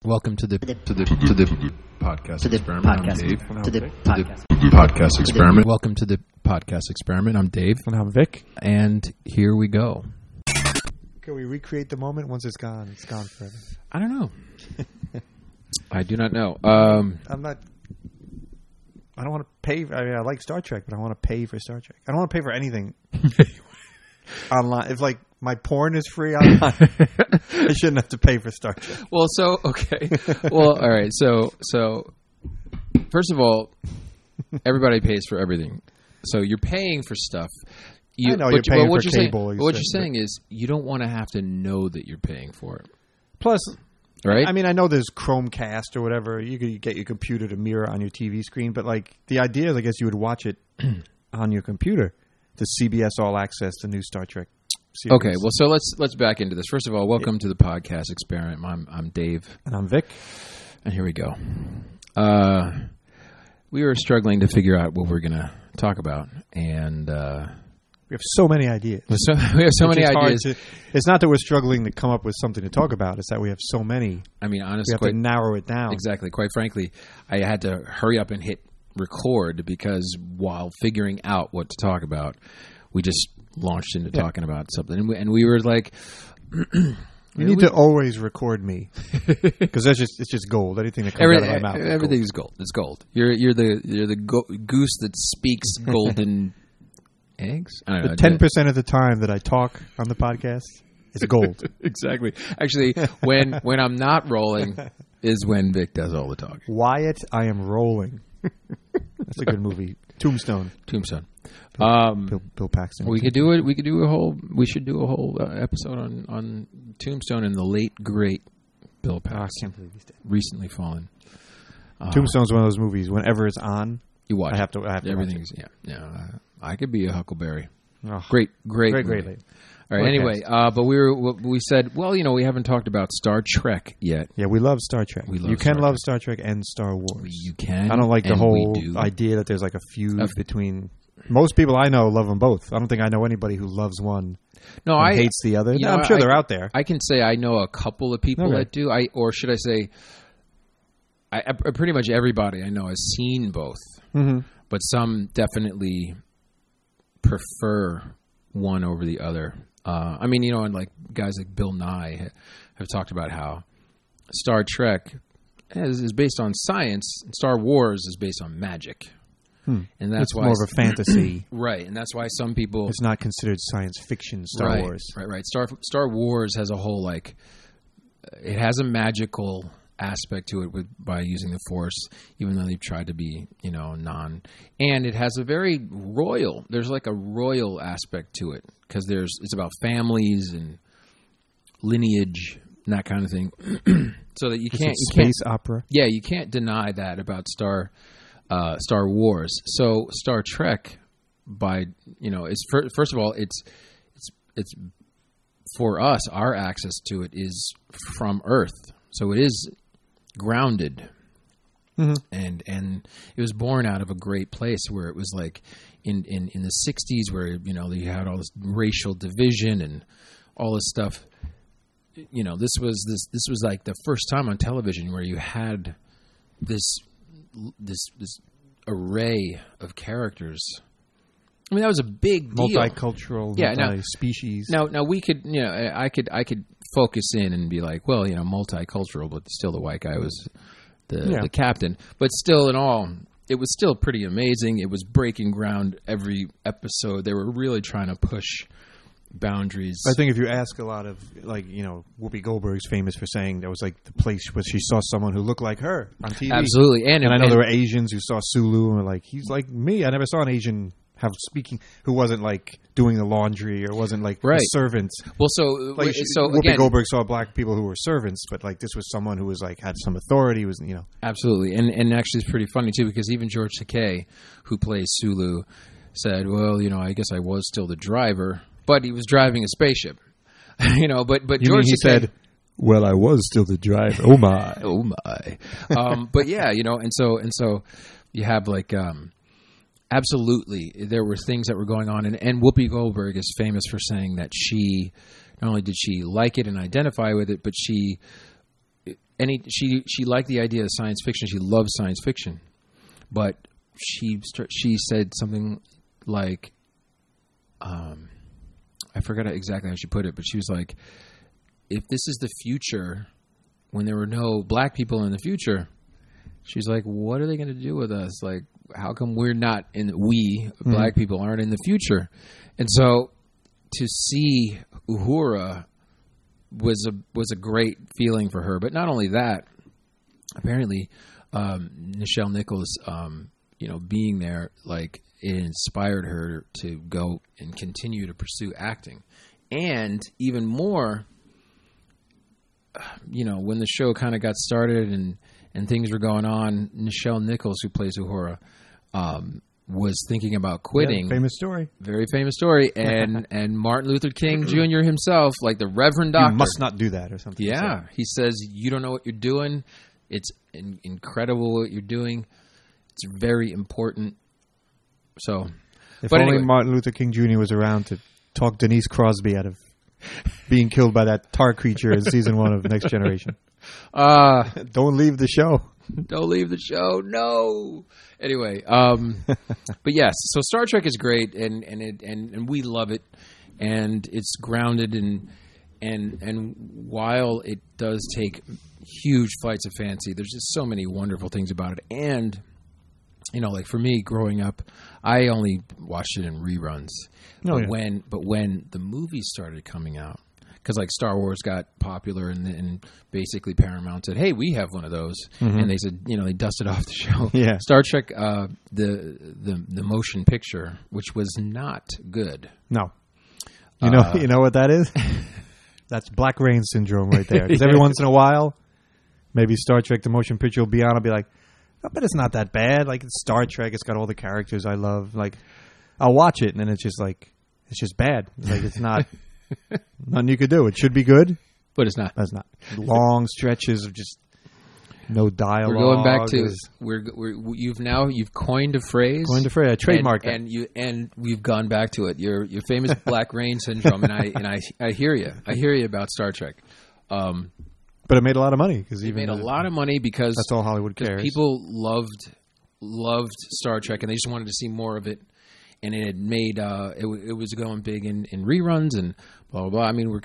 Welcome to the podcast experiment. I'm Dave. To the Podcast experiment. Welcome to the podcast experiment. I'm Dave. And I'm Vic. And here we go. Can we recreate the moment once it's gone? It's gone forever. I don't know. I do not know. I don't want to pay. I mean, I like Star Trek, but I want to pay for Star Trek. I don't want to pay for anything online. If like my porn is free online, I shouldn't have to pay for Star Trek. Well, so okay. Well, all right. So first of all, everybody pays for everything. So you're paying for stuff. I know you're paying for cable. What you're saying is you don't want to have to know that you're paying for it. Plus, right? I mean, I know there's Chromecast or whatever. You could get your computer to mirror on your TV screen, but like the idea is, I guess you would watch it on your computer. The CBS All Access, the new Star Trek series. Okay, well, so let's back into this. First of all, welcome to the podcast experiment. I'm Dave, and I'm Vic, and here we go. We were struggling to figure out what we're going to talk about, and we have so many ideas. We have so many ideas. It's not that we're struggling to come up with something to talk about. It's that we have so many. I mean, honestly, we have to narrow it down. Exactly. Quite frankly, I had to hurry up and hit record because while figuring out what to talk about, we just launched into talking about something, and we were like, "You need to always record me because it's just gold. Anything that comes out of my mouth, everything's gold. It's gold. You're the goose that speaks golden eggs. I don't know. 10% of the time that I talk on the podcast is gold. Exactly. Actually, when I'm not rolling is when Vic does all the talking. Wyatt, I am rolling. That's a good movie. Tombstone. Bill Paxton. We could do it. We should do a whole episode on Tombstone and the late great Bill Paxton. I can't believe he's dead. Recently fallen. Tombstone's one of those movies. Whenever it's on, you watch. I have to. Everything's I could be a Huckleberry. Oh, great. All right. Great anyway, but we said, well, we haven't talked about Star Trek yet. Yeah, we love Star Trek. You can love Star Trek and Star Wars. You can. I don't like the whole idea that there's like a feud between. Most people I know love them both. I don't think I know anybody who loves one. And hates the other. I'm sure they're out there. I can say I know a couple of people that do. Or should I say, I pretty much everybody I know has seen both, but some definitely prefer one over the other. I mean, and like guys like Bill Nye have talked about how Star Trek is based on science, and Star Wars is based on magic. And that's why more of a fantasy, right? And that's why some people it's not considered science fiction. Star Wars, right. Star Wars has a whole it has a magical aspect to it by using the Force, even though they've tried to be non. And it has a very royal. There's like a royal aspect to it because it's about families and lineage and that kind of thing. So that you can't space opera. Yeah, you can't deny that about Star Wars. So Star Trek, is first of all, it's for us. Our access to it is from Earth, so it is grounded, and it was born out of a great place where it was like in the 60s, where you had all this racial division and all this stuff. This was like the first time on television where you had this array of characters. I mean, that was a big deal. Multicultural, multi-species. Now we could, I could focus in and be like, well, multicultural, but still the white guy was the captain. But still, in all, it was still pretty amazing. It was breaking ground every episode. They were really trying to push boundaries. I think if you ask a lot of Whoopi Goldberg's famous for saying that was like the place where she saw someone who looked like her on TV. Absolutely, and I know there were Asians who saw Sulu and were like, he's like me. I never saw an Asian who wasn't like doing the laundry or wasn't like a servant. Well, so Whoopi Goldberg saw black people who were servants, but like this was someone who was like had some authority. Was absolutely, and actually it's pretty funny too because even George Takei, who plays Sulu, said, well, I guess I was still the driver. But he was driving a spaceship, But George he said, "Well, I was still the driver." Oh my, oh my. But yeah, and so you have like absolutely there were things that were going on, and Whoopi Goldberg is famous for saying that she not only did she like it and identify with it, but she she liked the idea of science fiction. She loves science fiction, but she said something like, I forgot exactly how she put it, but she was like, if this is the future, when there were no black people in the future, she's like, what are they going to do with us? Like, how come black people aren't in the future? And so to see Uhura was a great feeling for her. But not only that, apparently Nichelle Nichols, being there, like, it inspired her to go and continue to pursue acting. And even more, when the show kind of got started and things were going on, Nichelle Nichols, who plays Uhura, was thinking about quitting. Yeah, famous story. Very famous story. And Martin Luther King Jr. himself, like the Reverend Doctor. You must not do that or something. Yeah. He says, you don't know what you're doing. It's incredible what you're doing. It's very important. So, if only Martin Luther King Jr. was around to talk Denise Crosby out of being killed by that tar creature in season 1 of Next Generation. Don't leave the show. Don't leave the show. No. Anyway, but yes, so Star Trek is great, and we love it, and it's grounded and while it does take huge flights of fancy, there's just so many wonderful things about it. And like for me growing up, I only watched it in reruns. But when the movies started coming out, because like Star Wars got popular and basically Paramount said, hey, we have one of those. Mm-hmm. And they said, they dusted off the show. Yeah. Star Trek, the motion picture, which was not good. No. You know what that is? That's Black Rain syndrome right there. Because every once in a while, maybe Star Trek, the motion picture will be on. I'll be like, I bet it's not that bad. Like, it's Star Trek. It's got all the characters I love. Like, I'll watch it, and then it's just like, it's just bad. It's like, it's not nothing you could do. It should be good, but it's not. That's not. Long stretches of just no dialogue. We're going back to you've coined a phrase. I trademarked that, and we've gone back to it. Your famous Black Rain syndrome, and I hear you. I hear you about Star Trek. But it made a lot of money because a lot of money because that's all Hollywood cares. People loved Star Trek, and they just wanted to see more of it. And it had made it was going big in reruns and blah blah blah. I mean,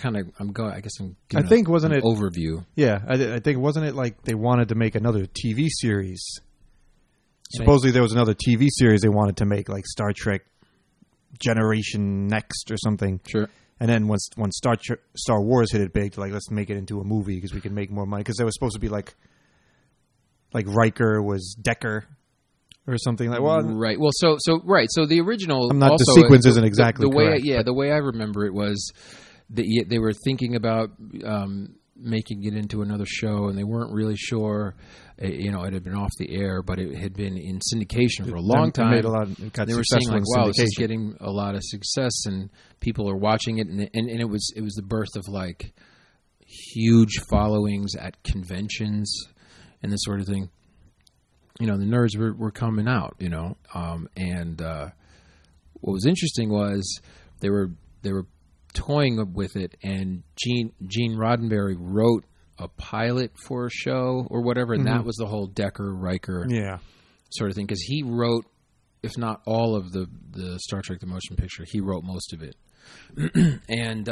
I think wasn't it overview? Yeah, I think wasn't it like they wanted to make another TV series? Supposedly there was another TV series they wanted to make, like Star Trek Generation Next or something. Sure. And then when Star Wars hit it big, like, let's make it into a movie because we can make more money. Because it was supposed to be like Riker was Decker or something like. Well, right. Well, so the original. The sequence isn't exactly the way. Correct, the way I remember it was that they were thinking about making it into another show, and they weren't really sure. It had been off the air, but it had been in syndication for a long time. They were saying like, "Wow, this is getting a lot of success, and people are watching it." And it was the birth of like huge followings at conventions and this sort of thing. The nerds were coming out. And what was interesting was they were toying with it, and Gene Roddenberry wrote a pilot for a show or whatever, and that was the whole Decker Riker sort of thing, because he wrote, if not all of the Star Trek the motion picture, he wrote most of it. And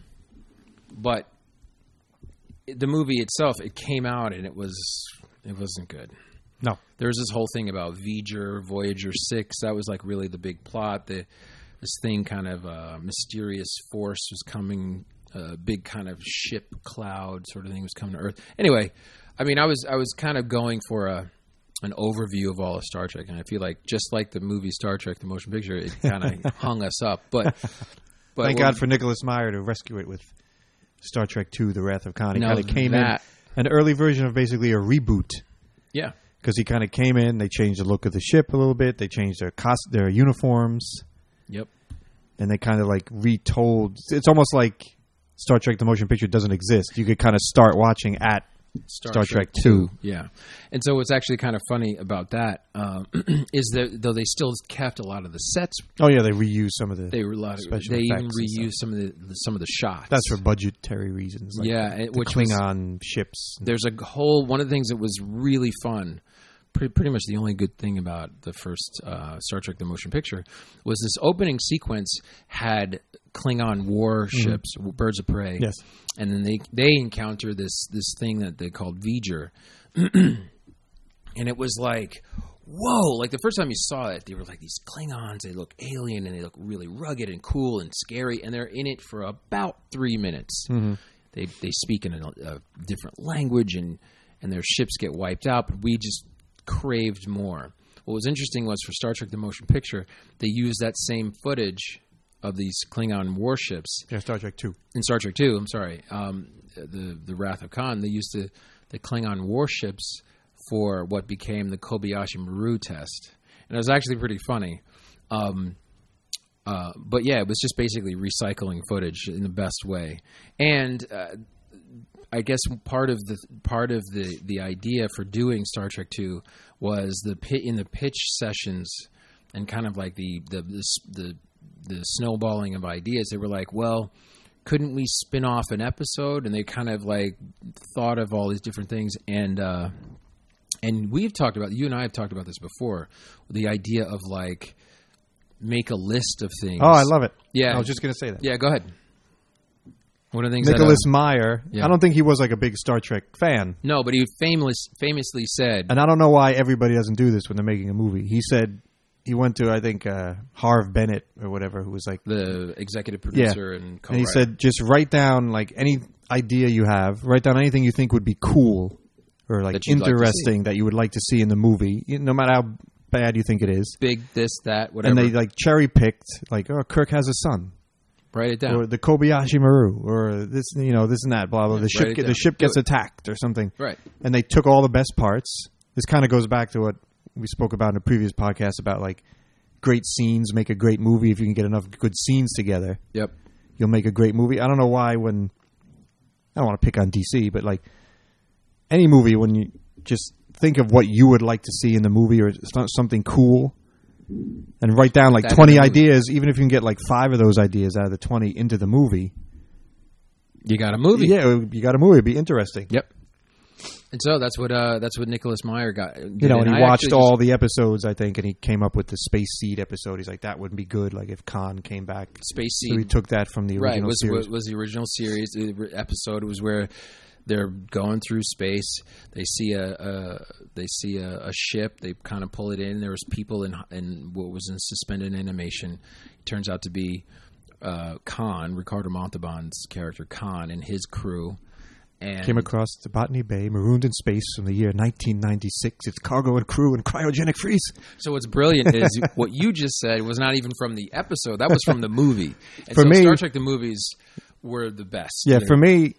but the movie itself, it came out and it wasn't good. No, there was this whole thing about Voyager 6. That was like really the big plot. This thing kind of mysterious force was coming. A big kind of ship cloud sort of thing was coming to Earth. Anyway, I mean, I was kind of going for an overview of all of Star Trek, and I feel like just like the movie Star Trek, the motion picture, it kind of hung us up. But thank God for Nicholas Meyer to rescue it with Star Trek II: The Wrath of Khan. He kind of came in an early version of basically a reboot. Yeah, because he kind of came in. They changed the look of the ship a little bit. They changed their uniforms. Yep, and they kind of like retold. It's almost like Star Trek the motion picture doesn't exist. You could kind of start watching at Star Trek 2. Yeah. And so what's actually kind of funny about that is that though they still kept a lot of the sets. Oh yeah, they reused some of the They even reused some of the shots. That's for budgetary reasons. Like which Klingon ships. There's a whole one of the things that was really fun. Pretty much the only good thing about the first Star Trek: The Motion Picture was this opening sequence had Klingon warships, birds of prey. Yes. And then they encounter this thing that they called V'ger. And it was like, whoa, like the first time you saw it, they were like these Klingons, they look alien and they look really rugged and cool and scary, and they're in it for about 3 minutes. Mm-hmm. They speak in a different language and their ships get wiped out, but we just craved more. What was interesting was for Star Trek: The Motion Picture, they used that same footage of these Klingon warships. Yeah, Star Trek 2. In Star Trek 2, I'm sorry, the Wrath of Khan, they used the Klingon warships for what became the Kobayashi Maru test. And it was actually pretty funny. But yeah, it was just basically recycling footage in the best way. And I guess part of the idea for doing Star Trek 2 was in the pitch sessions and kind of like the snowballing of ideas. They were like, well, couldn't we spin off an episode? And they kind of like thought of all these different things. And we've talked about, you and I have talked about this before, the idea of like make a list of things. Oh, I love it. Yeah. I was just going to say that. Yeah, go ahead. One of the things Nicholas Meyer, yeah. I don't think he was like a big Star Trek fan. No, but he famously said... And I don't know why everybody doesn't do this when they're making a movie. He said he went to, I think, Harv Bennett or whatever, who was like... the executive producer and co-writer. And he said, just write down like any idea you have. Write down anything you think would be cool or like interesting that you would like to see in the movie, no matter how bad you think it is. Big, this, that, whatever. And they like cherry-picked, like, oh, Kirk has a son. Write it down. Or the Kobayashi Maru, or this, this and that, blah, blah. Yeah, the ship gets attacked or something. Right. And they took all the best parts. This kind of goes back to what we spoke about in a previous podcast about, like, great scenes make a great movie. If you can get enough good scenes together, yep, you'll make a great movie. I don't know why I don't want to pick on DC, but, like, any movie, when you just think of what you would like to see in the movie or something cool, and write down like 20 ideas, even if you can get like 5 of those ideas out of the 20 into the movie. You got a movie. Yeah, you got a movie. It'd be interesting. Yep. And so that's what Nicholas Meyer got. And he watched all the episodes, I think, and he came up with the Space Seed episode. He's like, that wouldn't be good, like if Khan came back. Space Seed. So he took that from the original series. Was the original series. The episode was where they're going through space. They see a ship. They kind of pull it in. There was people in what was in suspended animation. It turns out to be Khan, Ricardo Montalban's character Khan, and his crew. And came across the Botany Bay, marooned in space from the year 1996. Its cargo and crew in cryogenic freeze. So what's brilliant is what you just said was not even from the episode. That was from the movie. And for me, Star Trek the movies were the best. Yeah, for me.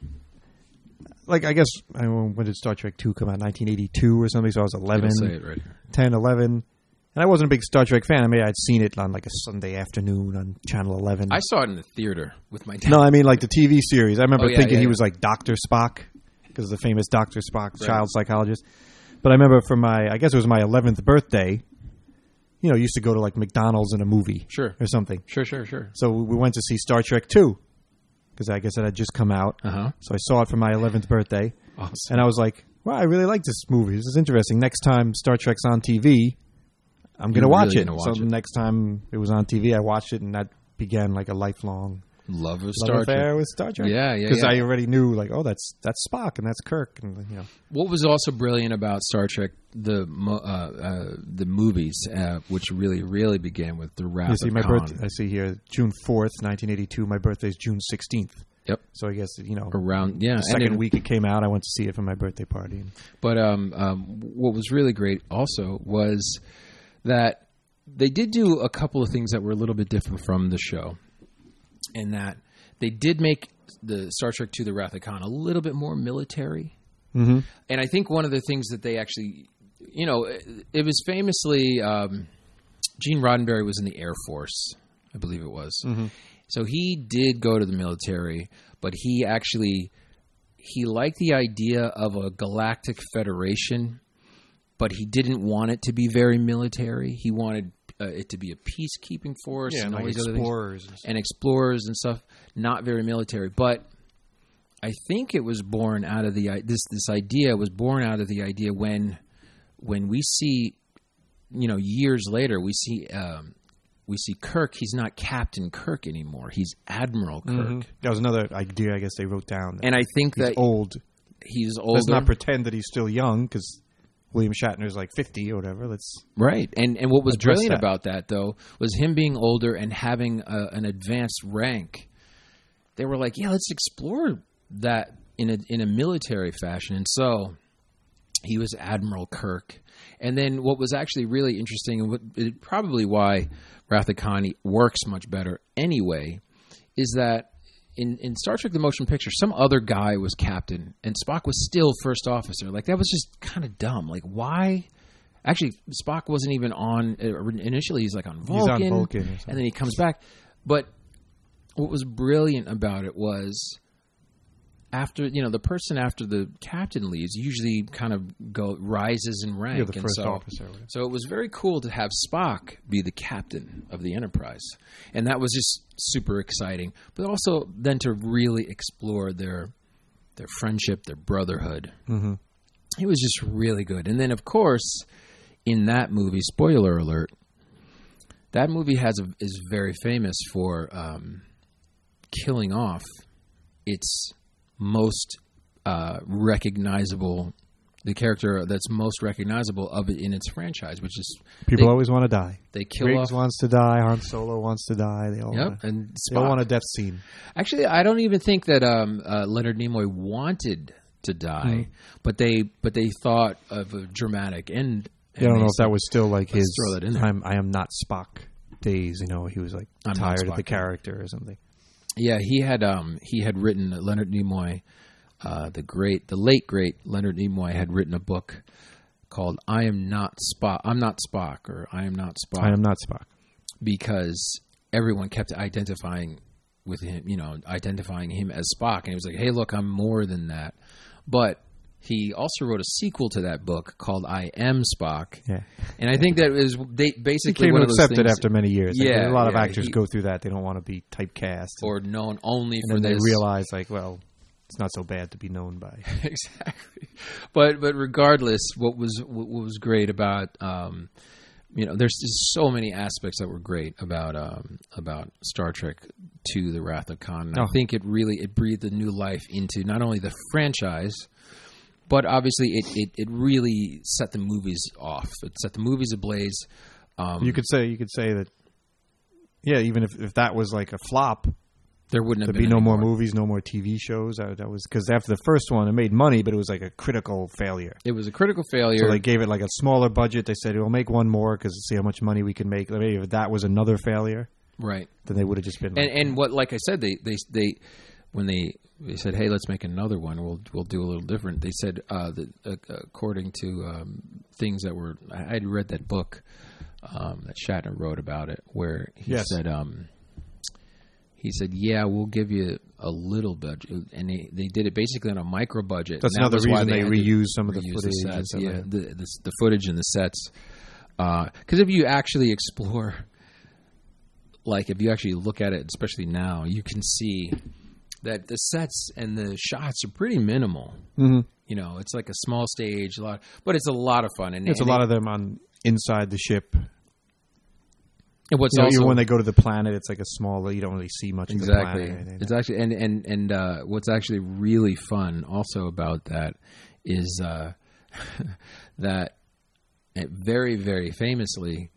Like, I guess, when did Star Trek 2 come out? 1982 or something, so I was 11, say it right here. 10, 11. And I wasn't a big Star Trek fan. I mean, I'd seen it on, like, a Sunday afternoon on Channel 11. I saw it in the theater with my dad. No, I mean, like, the TV series. I remember thinking he was, like, Dr. Spock, because of the famous Dr. Spock, child psychologist. But I remember for I guess it was my 11th birthday, I used to go to, like, McDonald's in a movie. Sure. Or something. Sure. So we went to see Star Trek 2. Because I guess it had just come out. Uh-huh. So I saw it for my 11th birthday. Awesome. And I was like, wow, I really like this movie. This is interesting. Next time Star Trek's on TV, I'm going to watch it. So the next time it was on TV, I watched it, and that began like a lifelong love Star affair with Star Trek. Yeah. Because I already knew, like, oh, that's Spock and that's Kirk. And, What was also brilliant about Star Trek, the movies, which really began with the Wrath of Khan. I see here, June 4th, 1982. My birthday's June 16th. Yep. So I guess, around, the second week it came out, I went to see it for my birthday party. But what was really great also was that they did do a couple of things that were a little bit different from the show. In that they did make the Star Trek II, The Wrath of Khan, a little bit more military. Mm-hmm. And I think one of the things that they actually, it was famously, Gene Roddenberry was in the Air Force, I believe it was. Mm-hmm. So he did go to the military, but he actually he liked the idea of a galactic federation, but he didn't want it to be very military. He wanted it to be a peacekeeping force and all these other things. And explorers and stuff, not very military. But I think it was born out of this idea was born out of the idea when we see, years later, we see Kirk. He's not Captain Kirk anymore. He's Admiral Kirk. Mm-hmm. That was another idea I guess they wrote down. And I think he's old. He's older. Let's not pretend that he's still young, because William Shatner's like 50 or whatever. Right. And what was brilliant about that, though, was him being older and having an advanced rank. They were like, yeah, let's explore that in a military fashion. And so he was Admiral Kirk. And then what was actually really interesting, and probably why Wrath of Khan works much better anyway, is that in Star Trek The Motion Picture, some other guy was captain and Spock was still first officer. Like, that was just kind of dumb. Like, why? Actually, Spock wasn't even on initially. He's like on Vulcan. He's on Vulcan. And then he comes back. But what was brilliant about it was, after the person after the captain leaves usually kind of rises in rank. Yeah, the first officer. So it was very cool to have Spock be the captain of the Enterprise, and that was just super exciting. But also then to really explore their friendship, their brotherhood. Mm-hmm. It was just really good. And then of course, in that movie, spoiler alert, that movie is very famous for killing off its most recognizable, the character that's most recognizable of it in its franchise, which is people always want to die. They kill Riggs off. wants to die. Han Solo wants to die. They all and they all want a death scene. Actually, I don't even think that Leonard Nimoy wanted to die, but they thought of a dramatic end. I don't know if that was still like his throw that in there. I am not Spock days. He was like tired of the character or something. Yeah, he had written Leonard Nimoy, the late great Leonard Nimoy had written a book called "I Am Not Spock." I'm not Spock, or I am not Spock. I am not Spock, because everyone kept identifying with him, identifying him as Spock, and he was like, "Hey, look, I'm more than that." But he also wrote a sequel to that book called "I Am Spock," and I think that is basically one of those things. He came to accept it after many years. Yeah, a lot of actors go through that. They don't want to be typecast or known only for this. And they realize, it's not so bad to be known by. Exactly, but regardless, what was great about there's just so many aspects that were great about Star Trek II: The Wrath of Khan. I think it breathed a new life into not only the franchise, but obviously it really set the movies off. It set the movies ablaze. You could say that, even if that was like a flop, there wouldn't have been no more movies, no more TV shows. That was because after the first one, it made money, but it was like a critical failure. It was a critical failure. So they gave it like a smaller budget. They said, we'll make one more because see how much money we can make. Maybe if that was another failure, right? Then they would have just been. And what, like I said, they when they said, "Hey, let's make another one. We'll do a little different." They said, according to things that were, I had read that book that Shatner wrote about it, where he said, "Yeah, we'll give you a little budget," and they did it basically on a micro budget. That's another reason they reused some of the footage, the sets, the footage and the sets. Because if you actually explore, if you actually look at it, especially now, you can see that the sets and the shots are pretty minimal. Mm-hmm. It's like a small stage, but it's a lot of fun. And it's a lot of them on inside the ship. And what's also when they go to the planet, it's like a small. You don't really see much of the planet. It's actually and what's actually really fun also about that is that very, very famously,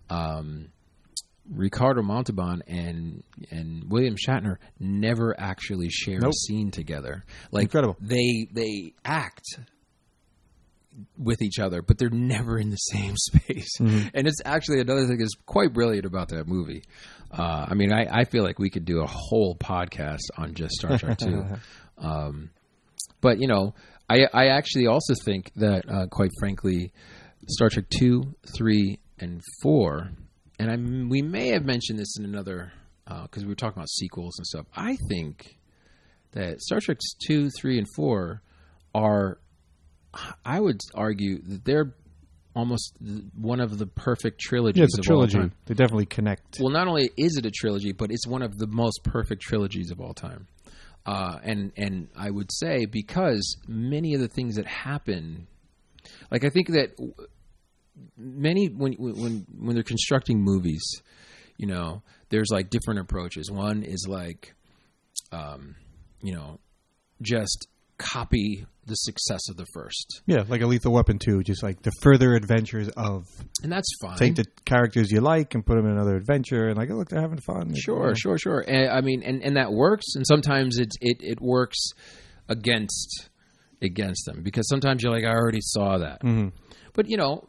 Ricardo Montalban and William Shatner never actually share a scene together. Incredible. They act with each other, but they're never in the same space. Mm-hmm. And it's actually another thing that's quite brilliant about that movie. I feel like we could do a whole podcast on just Star Trek 2. But, I actually also think that, quite frankly, Star Trek 2, 3, and 4, and we may have mentioned this in another, because we were talking about sequels and stuff. I think that Star Trek 2, 3, and 4 are, I would argue that they're almost one of the perfect trilogies. Yeah, it's a of trilogy. all time. They definitely connect. Well, not only is it a trilogy, but it's one of the most perfect trilogies of all time. And I would say because many of the things that happen, like I think that many when they're constructing movies, you know, there's like different approaches. One is like, you know, just copy the success of the first. Yeah, like a Lethal Weapon 2, just like the further adventures of. And that's fine. Take the characters you like and put them in another adventure, and like, oh, look, they're having fun. Sure. And, I mean, and that works, and sometimes it works against them, because sometimes you're like, I already saw that. Mm-hmm. But, you know,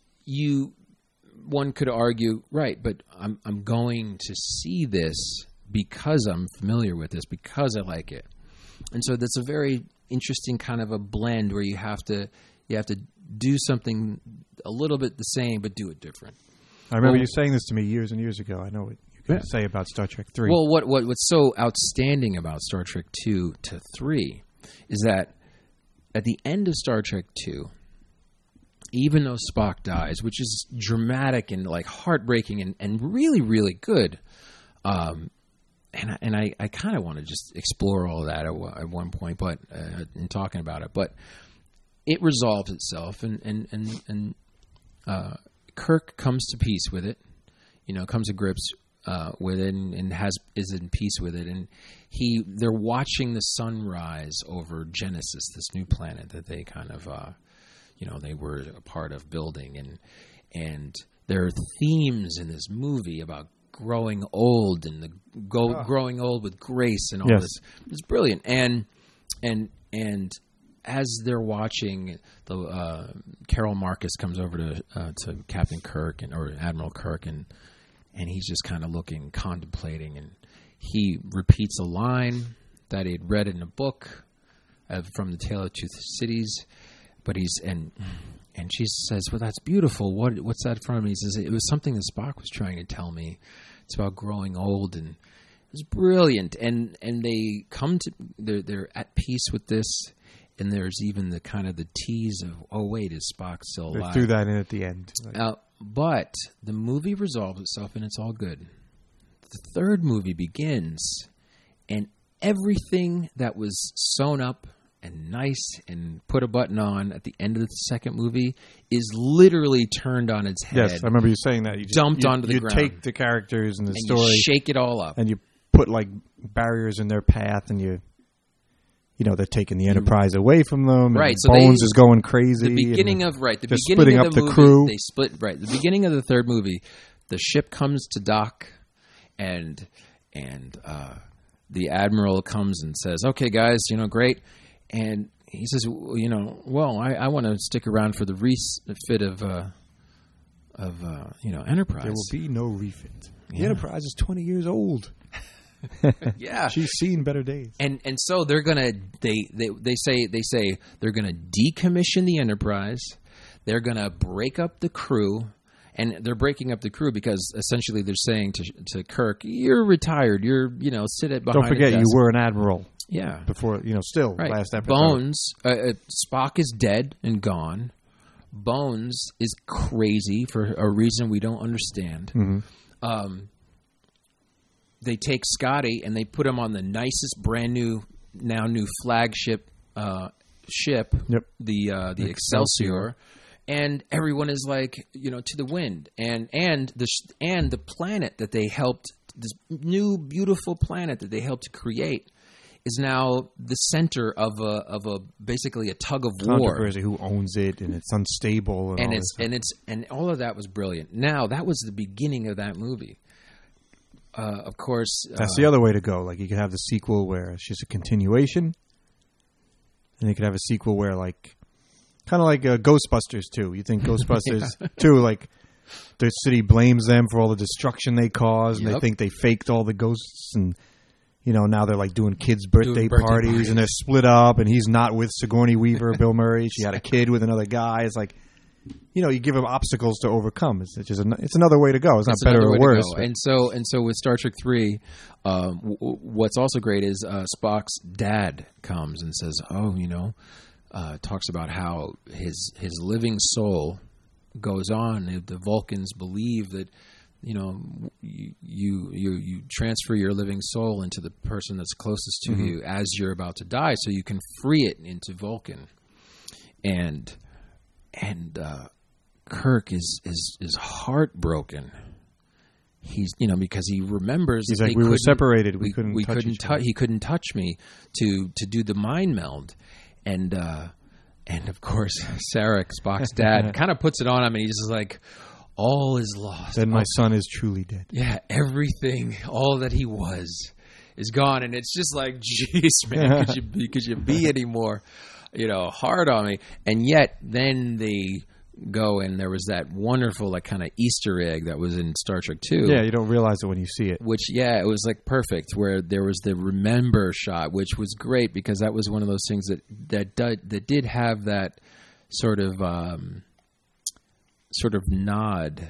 one could argue, right, but I'm going to see this because I'm familiar with this, because I like it. And so that's a very interesting kind of a blend where you have to do something a little bit the same but do it different. I remember you saying this to me years and years ago. I know what you could say about Star Trek 3. Well, what's so outstanding about Star Trek 2 to 3 is that at the end of Star Trek 2, even though Spock dies, which is dramatic and like heartbreaking and really, really good, and I kind of want to just explore all of that at one point, but in talking about it, but it resolves itself, and Kirk comes to peace with it, you know, comes to grips with it, and is in peace with it, and they're watching the sunrise over Genesis, this new planet that they kind of you know, they were a part of building, and there are themes in this movie about growing old and growing old with grace and all this. It's brilliant. And as they're watching, the Carol Marcus comes over to Captain Kirk or Admiral Kirk, and he's just kind of looking, contemplating, and he repeats a line that he'd read in a book from The Tale of Two Cities. But and she says, "Well, that's beautiful. What's that from?" He says, "It was something that Spock was trying to tell me. It's about growing old," and it was brilliant. And they come to they're at peace with this, and there's even the kind of the tease of, oh wait, is Spock still alive? They threw that in at the end. But the movie resolves itself, and it's all good. The third movie begins, and everything that was sewn up and nice and put a button on at the end of the second movie is literally turned on its head. Yes, I remember you saying that. You dumped onto the ground. You take the characters and the story. You shake it all up. And you put like barriers in their path, and you know, they're taking the Enterprise away from them. Right. So Bones is going crazy. The beginning of the beginning of up the the movie, crew. They split. Right. The beginning of the third movie, the ship comes to dock, and the Admiral comes and says, "Okay, guys, you know, great." And he says, "You know, well, I want to stick around for the refit of you know, Enterprise." There will be no refit. The Enterprise is 20 years old. Yeah, she's seen better days. And so they're gonna they say they're gonna decommission the Enterprise. They're gonna break up the crew, and they're breaking up the crew because essentially they're saying to Kirk, "You're retired. You're, you know, sit at behind. Don't forget, you were an admiral." Yeah. Before, you know, still right. Last episode. Bones, Spock is dead and gone. Bones is crazy for a reason we don't understand. Mm-hmm. They take Scotty and they put him on the nicest brand new flagship ship, the Excelsior, and everyone is like, you know, to the wind, and the planet that they helped, this new beautiful planet that they helped to create, is now the center of a basically a tug of war. Controversy, who owns it, and it's unstable, and all of that was brilliant. Now that was the beginning of that movie. Of course, that's the other way to go. Like, you could have the sequel where it's just a continuation, and you could have a sequel where, like, kind of like Ghostbusters 2. You think Ghostbusters 2, like, the city blames them for all the destruction they caused, and they think they faked all the ghosts, and, you know, now they're like doing kids' birthday parties, and they're split up, and he's not with Sigourney Weaver, Bill Murray. She had a kid with another guy. It's like, you give them obstacles to overcome. It's another way to go. It's not better or worse. And so with Star Trek 3, what's also great is Spock's dad comes and says, talks about how his living soul goes on. The Vulcans believe that you transfer your living soul into the person that's closest to you as you're about to die, so you can free it into Vulcan. And Kirk is heartbroken. He's because he remembers he's like, we were separated. We couldn't he couldn't touch me to do the mind meld. And of course Sarek, Spock's dad, kind of puts it on him, and he's just like, all is lost. Then my son is truly dead. Yeah, everything, all that he was, is gone, and it's just like, jeez, man, could you be any more, hard on me? And yet, then they go, and there was that wonderful, like, kind of Easter egg that was in Star Trek 2. Yeah, you don't realize it when you see it. Which, it was like perfect, where there was the remember shot, which was great because that was one of those things that did have that sort of nod,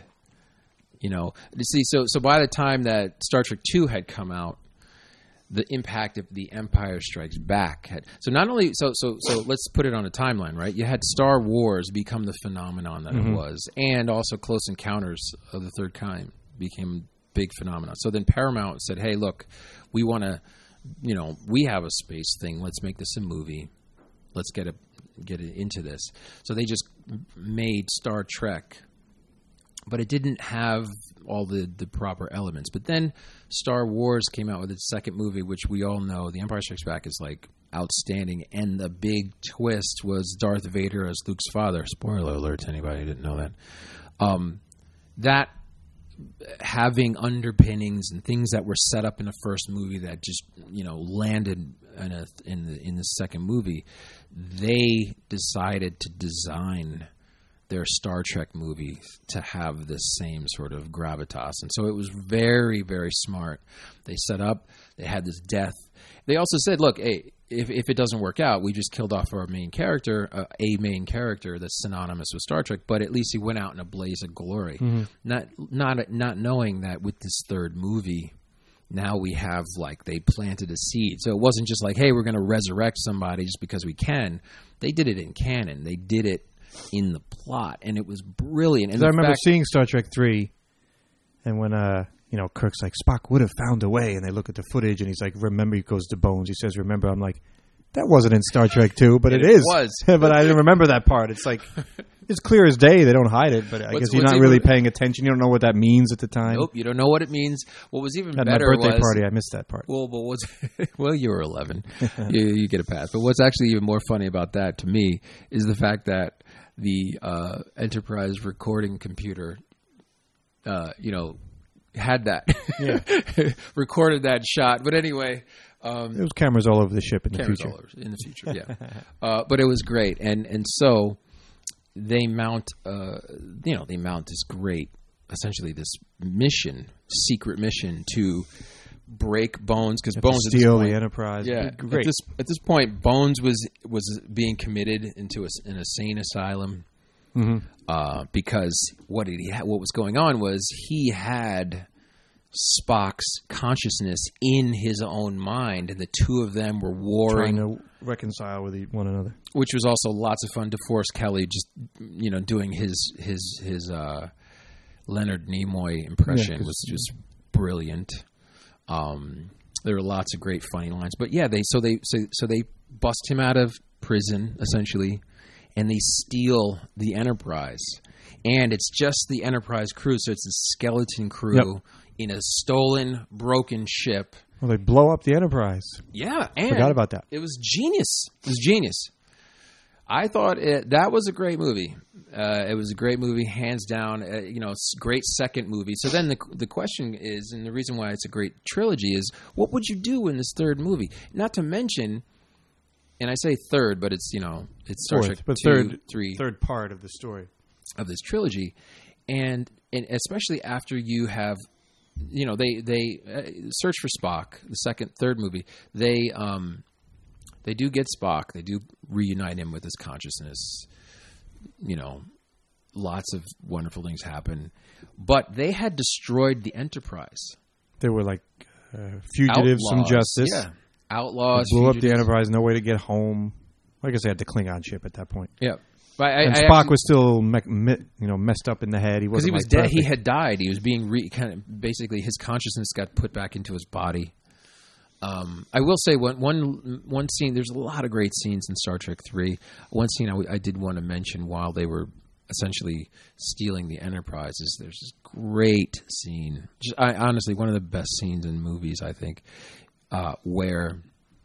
See, so by the time that Star Trek 2 had come out, the impact of The Empire Strikes Back had. So not only so let's put it on a timeline, right? You had Star Wars become the phenomenon that it was, and also Close Encounters of the Third Kind became a big phenomenon. So then Paramount said, "Hey, look, we want to, we have a space thing. Let's make this a movie. Let's get it into this." So they just made Star Trek, but it didn't have all the proper elements. But then Star Wars came out with its second movie, which we all know, The Empire Strikes Back, is like outstanding. And the big twist was Darth Vader as Luke's father. Spoiler alert to anybody who didn't know that. That having underpinnings and things that were set up in the first movie that just landed in the second movie, they decided to design their Star Trek movies to have this same sort of gravitas. And so it was very, very smart. They set up, they had this death. They also said, look, hey, if it doesn't work out, we just killed off our main character, a main character that's synonymous with Star Trek, but at least he went out in a blaze of glory. Not knowing that with this third movie, now we have, like, they planted a seed. So it wasn't just like, hey, we're going to resurrect somebody just because we can. They did it in canon. They did it in the plot, and it was brilliant. And I remember seeing Star Trek 3, and when Kirk's like, Spock would have found a way, and they look at the footage, and he's like, remember, he goes to Bones, he says, remember. I'm like, that wasn't in Star Trek 2, but it is. Was. But I didn't remember that part. It's like, it's clear as day. They don't hide it, but I guess you're not really paying attention. You don't know what that means at the time. Nope, you don't know what it means. What was even better was... At my birthday party, I missed that part. Well, you were 11. you get a pass. But what's actually even more funny about that, to me, is the fact that the Enterprise recording computer, had that, recorded that shot. But anyway, there was cameras all over the ship in the future. But it was great, and so they mount, this great, essentially this secret mission to break Bones, because Bones steal the Enterprise. Yeah, great. At this point, Bones was being committed into an insane asylum, because what was going on was he had Spock's consciousness in his own mind, and the two of them were warring, trying to reconcile with one another. Which was also lots of fun. DeForest Kelley just doing his Leonard Nimoy impression was just brilliant. There were lots of great funny lines, but they bust him out of prison essentially, and they steal the Enterprise, and it's just the Enterprise crew, so it's a skeleton crew in a stolen, broken ship. Well, they blow up the Enterprise. Yeah, and forgot about that. It was genius. I thought that was a great movie. It was a great movie, hands down. Great second movie. So then the question is, and the reason why it's a great trilogy is, what would you do in this third movie? Not to mention, and I say third, but it's Star Trek 2, 3, third part of the story of this trilogy, and especially after you have, they Search for Spock, the third movie, they do get Spock. They do reunite him with his consciousness, lots of wonderful things happen. But they had destroyed the Enterprise. They were like fugitives Outlaws, from justice. Yeah. Outlaws. They blew up the Enterprise, no way to get home. I guess they had the Klingon ship at that point. Yeah. And Spock was still messed up in the head. He wasn't because he was like dead. perfect. He had died. He was being basically his consciousness got put back into his body. I will say one scene. There's a lot of great scenes in Star Trek 3. One scene I did want to mention while they were essentially stealing the Enterprise is there's this great scene. Honestly, one of the best scenes in movies, I think, where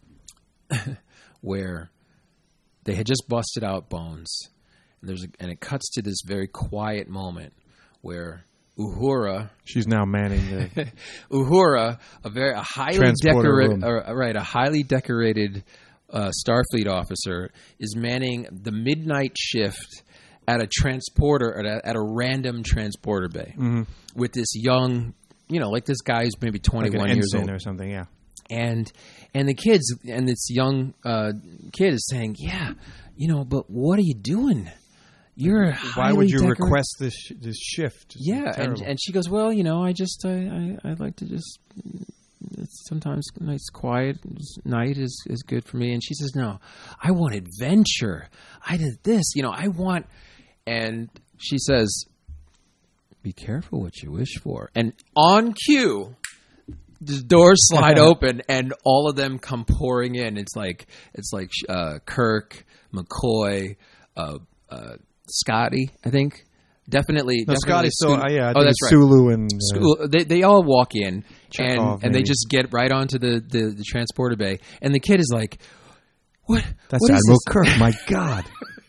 they had just busted out Bones. And it cuts to this very quiet moment where Uhura, she's now manning the Uhura, a highly decorated Starfleet officer, is manning the midnight shift at a transporter at a random transporter bay with this young, like this guy who's maybe 21 years old or something, yeah. And the kids and this young kid is saying, yeah, but what are you doing? You're why would you request this shift? Yeah, and she goes, well, I just I like to just sometimes nice quiet night is good for me. And she says, no, I want adventure. I did this, I want. And she says, be careful what you wish for. And on cue, the doors slide open and all of them come pouring in. It's like Kirk, McCoy, Scotty, I think. Definitely. Scotty. So I think that's it's Sulu and they all walk in Chekhov, and they just get right onto the transporter bay, and the kid is like, "What? That's what Admiral is Kirk. My God!"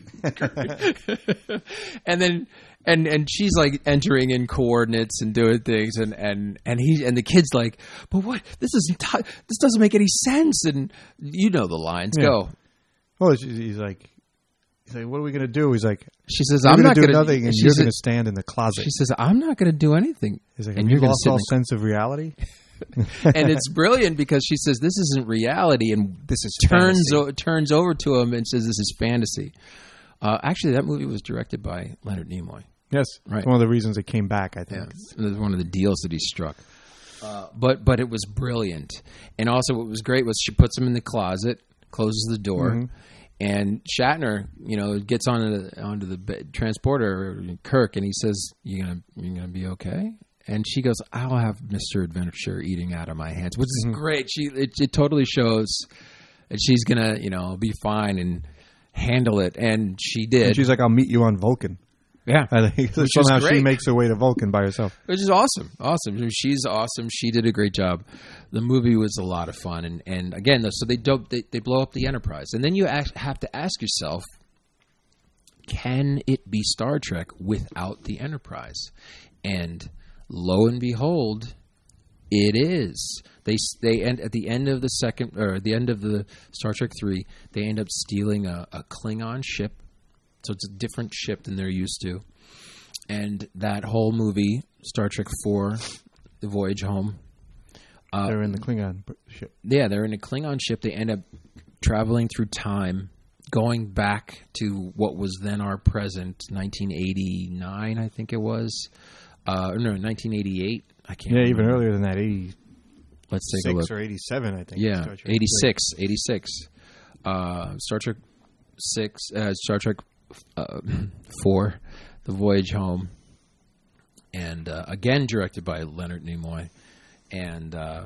And then and she's like entering in coordinates and doing things, and the kid's like, "But what? This doesn't make any sense." And the lines go. Well, he's like, what are we going to do? He's like, she says, I'm not going to do nothing, and you're going to stand in the closet. She says, I'm not going to do anything. He's like, and you're lost all sense of reality? And it's brilliant because she says, this isn't reality, and this is turns over to him and says, this is fantasy. Actually, that movie was directed by Leonard Nimoy. Yes. Right. One of the reasons it came back, I think. Yeah. It was one of the deals that he struck. But it was brilliant. And also what was great was she puts him in the closet, closes the door, and Shatner, gets onto the transporter, Kirk, and he says, "You gonna be okay?" And she goes, "I'll have Mr. Adventure eating out of my hands," which is great. It totally shows that she's gonna be fine and handle it, and she did. And she's like, "I'll meet you on Vulcan." Yeah, I think somehow she makes her way to Vulcan by herself, which is awesome. Awesome. She's awesome. She did a great job. The movie was a lot of fun, and again, so they blow up the Enterprise, and then you have to ask yourself, can it be Star Trek without the Enterprise? And lo and behold, it is. They end at the end of the end of the Star Trek 3. They end up stealing a Klingon ship. So it's a different ship than they're used to. And that whole movie, Star Trek 4, The Voyage Home. They're in the Klingon ship. Yeah, they're in a Klingon ship. They end up traveling through time, going back to what was then our present, 1989, I think it was. No, 1988. I can't remember. Even earlier than that, 80. Let's take a look. Or 87, I think. Yeah, 86. Star Trek 6, Star Trek 4, The Voyage Home, and again directed by Leonard Nimoy, and I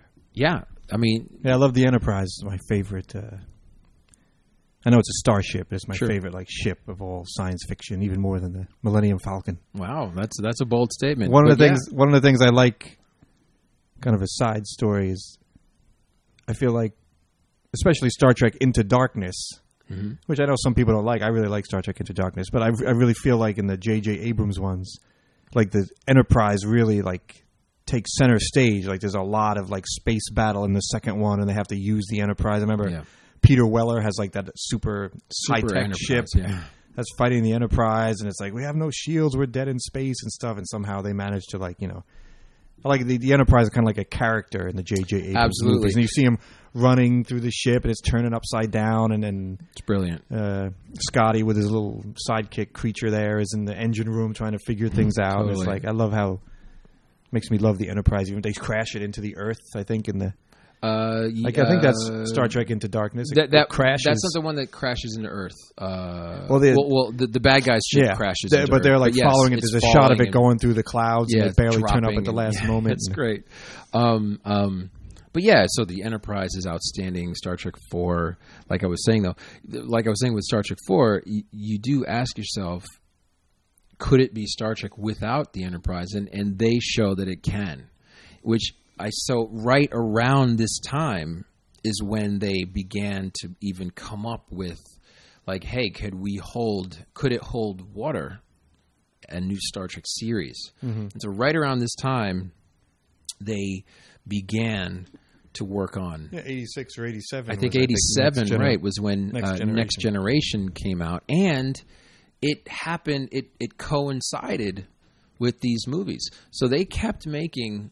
love the Enterprise. It's my favorite. I know it's a starship. It's my favorite ship of all science fiction, even more than the Millennium Falcon. Wow, that's a bold statement. One of the things I like, kind of a side story, is I feel like, especially Star Trek Into Darkness. Mm-hmm. Which I know some people don't like. I really like Star Trek Into Darkness, but I really feel like in the J.J. Abrams ones, the Enterprise really takes center stage. There's a lot of space battle in the second one, and they have to use the Enterprise. I remember Peter Weller has that super high-tech ship that's fighting the Enterprise, and it's we have no shields, we're dead in space and stuff, and somehow they manage to I like the Enterprise is kind of like a character in the J.J. Abrams Absolutely. movies. And you see him running through the ship, and it's turning upside down, and then it's brilliant. Scotty with his little sidekick creature there is in the engine room trying to figure things out. Totally. And it's like, I love how makes me love the Enterprise. Even they crash it into the Earth, I think, in the I think that's Star Trek Into Darkness. That crashes. That's not the one that crashes into Earth. The bad guy's ship crashes into but they're Earth. like following it. There's a shot of it going through the clouds, and they barely turn up at the last moment. It's great. But yeah, so the Enterprise is outstanding. Star Trek 4, like I was saying with Star Trek 4, you do ask yourself, could it be Star Trek without the Enterprise? And they show that it can, so right around this time is when they began to even come up with, like, hey, could it hold water? A new Star Trek series. Mm-hmm. And so right around this time, they began to work on 86 or 87. I think 87, right, was when Next Generation came out, and it happened. It coincided with these movies, so they kept making,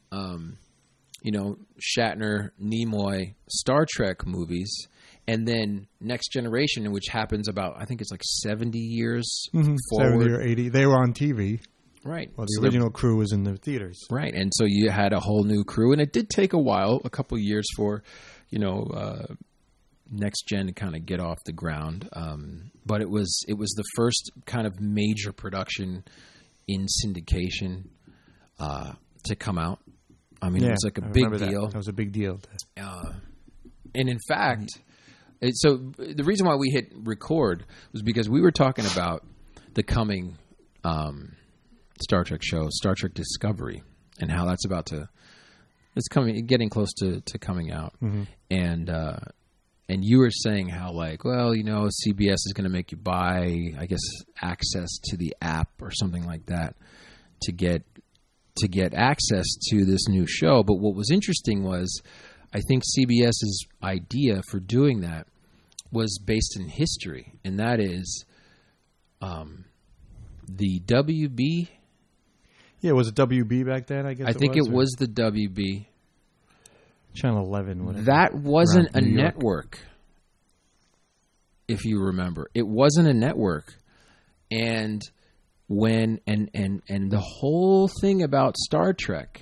Shatner, Nimoy, Star Trek movies, and then Next Generation, which happens about, I think it's like 70 years forward, 70 or 80. They were on TV. Right. Well, the original crew was in the theaters. Right. And so you had a whole new crew, and it did take a couple years for, Next Gen to kind of get off the ground. But it was the first kind of major production in syndication to come out. I mean, it was like a big deal. That was a big deal. And in fact, so the reason why we hit record was because we were talking about the coming Star Trek show, Star Trek Discovery, and how that's getting close to coming out. Mm-hmm. And you were saying how, like, well, CBS is going to make you buy, I guess, access to the app or something like that to get access to this new show. But what was interesting was, I think CBS's idea for doing that was based in history, and that is the WB. Yeah, was it WB back then? I guess I think it was the WB. Channel 11. Whatever. That wasn't a network, if you remember. It wasn't a network, and the whole thing about Star Trek,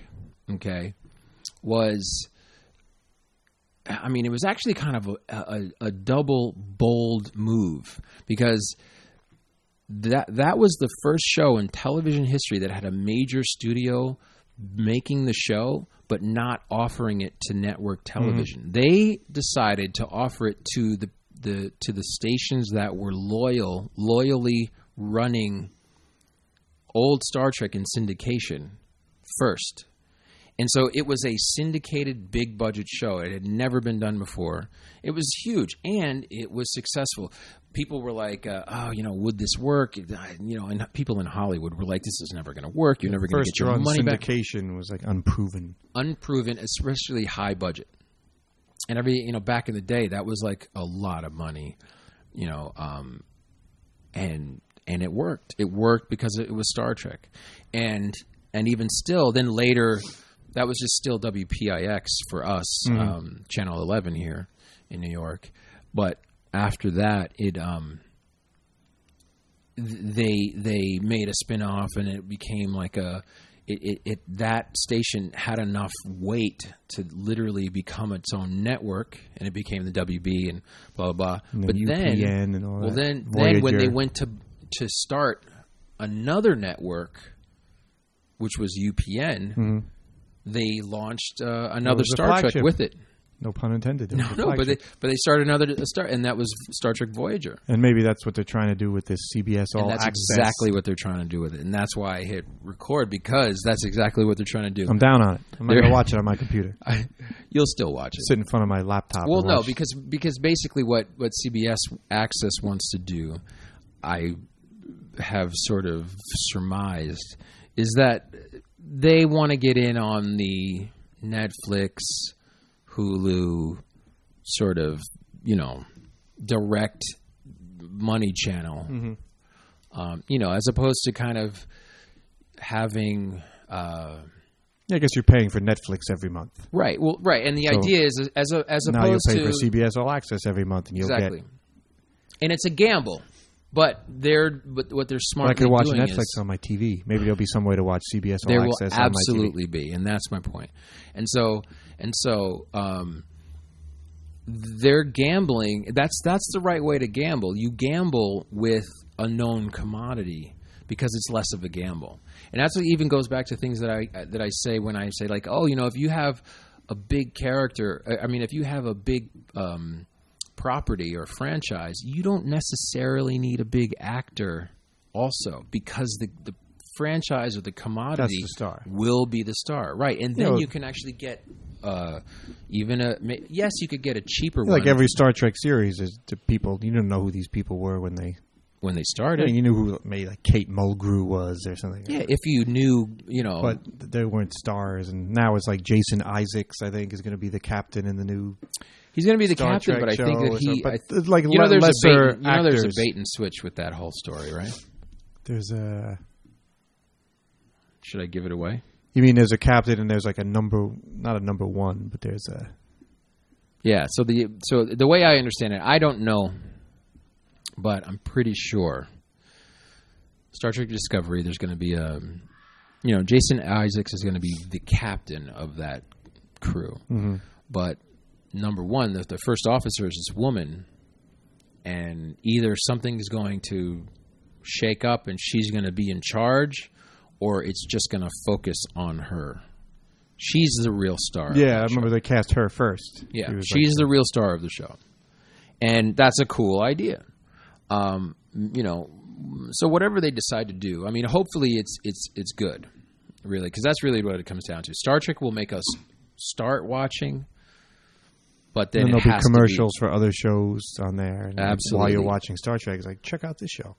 was, I mean, it was actually kind of a double bold move, because that was the first show in television history that had a major studio making the show but not offering it to network television. Mm-hmm. They decided to offer it to the stations that were loyally running old Star Trek in syndication first. And so it was a syndicated big budget show. It had never been done before. It was huge, and it was successful. People were like, would this work? And people in Hollywood were like, this is never going to work. You're never going to get your money back. First syndication was like unproven. Unproven, especially high budget. And back in the day, that was like a lot of money, and it worked. It worked because it was Star Trek. And even still, then later, that was just still WPIX for us, Channel 11 here in New York. But after that, they made a spinoff, and it became like that station had enough weight to literally become its own network, and it became the WB and blah blah blah. And but UPN and all that. Then when they went to start another network, which was UPN, they launched another Star Trek with it. No pun intended. But they started and that was Star Trek Voyager. And maybe that's what they're trying to do with this CBS All Access. That's exactly what they're trying to do with it, and that's why I hit record, because that's exactly what they're trying to do. I'm down on it. I'm not going to watch it on my computer. You'll still watch it. Sit in front of my laptop. Well, no, because basically what CBS Access wants to do, I have sort of surmised, is that they want to get in on the Netflix, Hulu sort of, direct money channel, as opposed to kind of having Yeah, I guess you're paying for Netflix every month. Right. Well, right. And the idea is as opposed now you'll pay to for CBS All Access every month, and you'll get. And it's a gamble, but what they're smartly I could watch doing Netflix on my TV. Maybe there'll be some way to watch CBS All Access on my TV. There will absolutely be, and that's my point. And so they're gambling. That's the right way to gamble. You gamble with a known commodity because it's less of a gamble. And that's what even goes back to things that I say when I say like, oh, if you have a big character, if you have a big property or franchise, you don't necessarily need a big actor also, because the franchise or the commodity will be the star. Right. And then you can actually get you could get a cheaper one. Like every Star Trek series is to people, you don't know who these people were when they started. You knew who maybe like Kate Mulgrew was or something. Yeah, if you knew, But they weren't stars, and now it's like Jason Isaacs, I think, is going to be the captain in the new. He's going to be the Star captain, Trek but I think that he. But like there's a bait and switch with that whole story, right? There's a. Should I give it away? You mean there's a captain and there's like not a number one, but there's a. Yeah. So the way I understand it, I don't know. But I'm pretty sure Star Trek Discovery, there's going to be Jason Isaacs is going to be the captain of that crew. Mm-hmm. But number one, the first officer is this woman, and either something is going to shake up and she's going to be in charge, or it's just going to focus on her. She's the real star. Yeah, I remember they cast her first. Yeah, she's the real star of the show. And that's a cool idea. So whatever they decide to do, hopefully it's good, really, because that's really what it comes down to. Star Trek will make us start watching, but then there'll be commercials for other shows on there. And absolutely, while you're watching Star Trek, it's like, check out this show.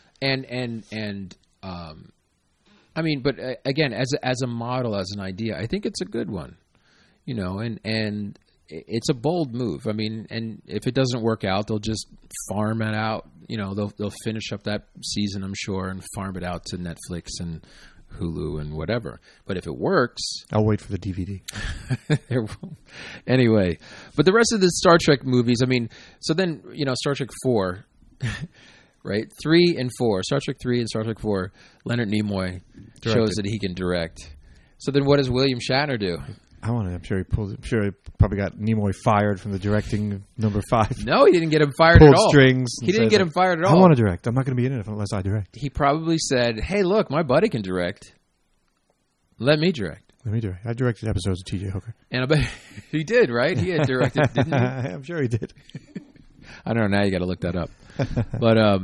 But again, as a model, as an idea, I think it's a good one, and it's a bold move. And if it doesn't work out, they'll just farm it out. They'll finish up that season, I'm sure, and farm it out to Netflix and Hulu and whatever. But if it works, I'll wait for the DVD. Anyway, but the rest of the Star Trek movies, so then, Star Trek 4, right? 3 and 4, Star Trek 3 and Star Trek 4, Leonard Nimoy shows that he can direct. So then what does William Shatner do? I'm sure he probably got Nimoy fired from the directing of number 5. No, he didn't get him fired at all. Strings. He didn't get him fired at all. I want to direct. I'm not going to be in it unless I direct. He probably said, "Hey, look, my buddy can direct. Let me direct." I directed episodes of T.J. Hooker. And I bet he did, right? He had directed, didn't he? I'm sure he did. I don't know. Now you got to look that up. But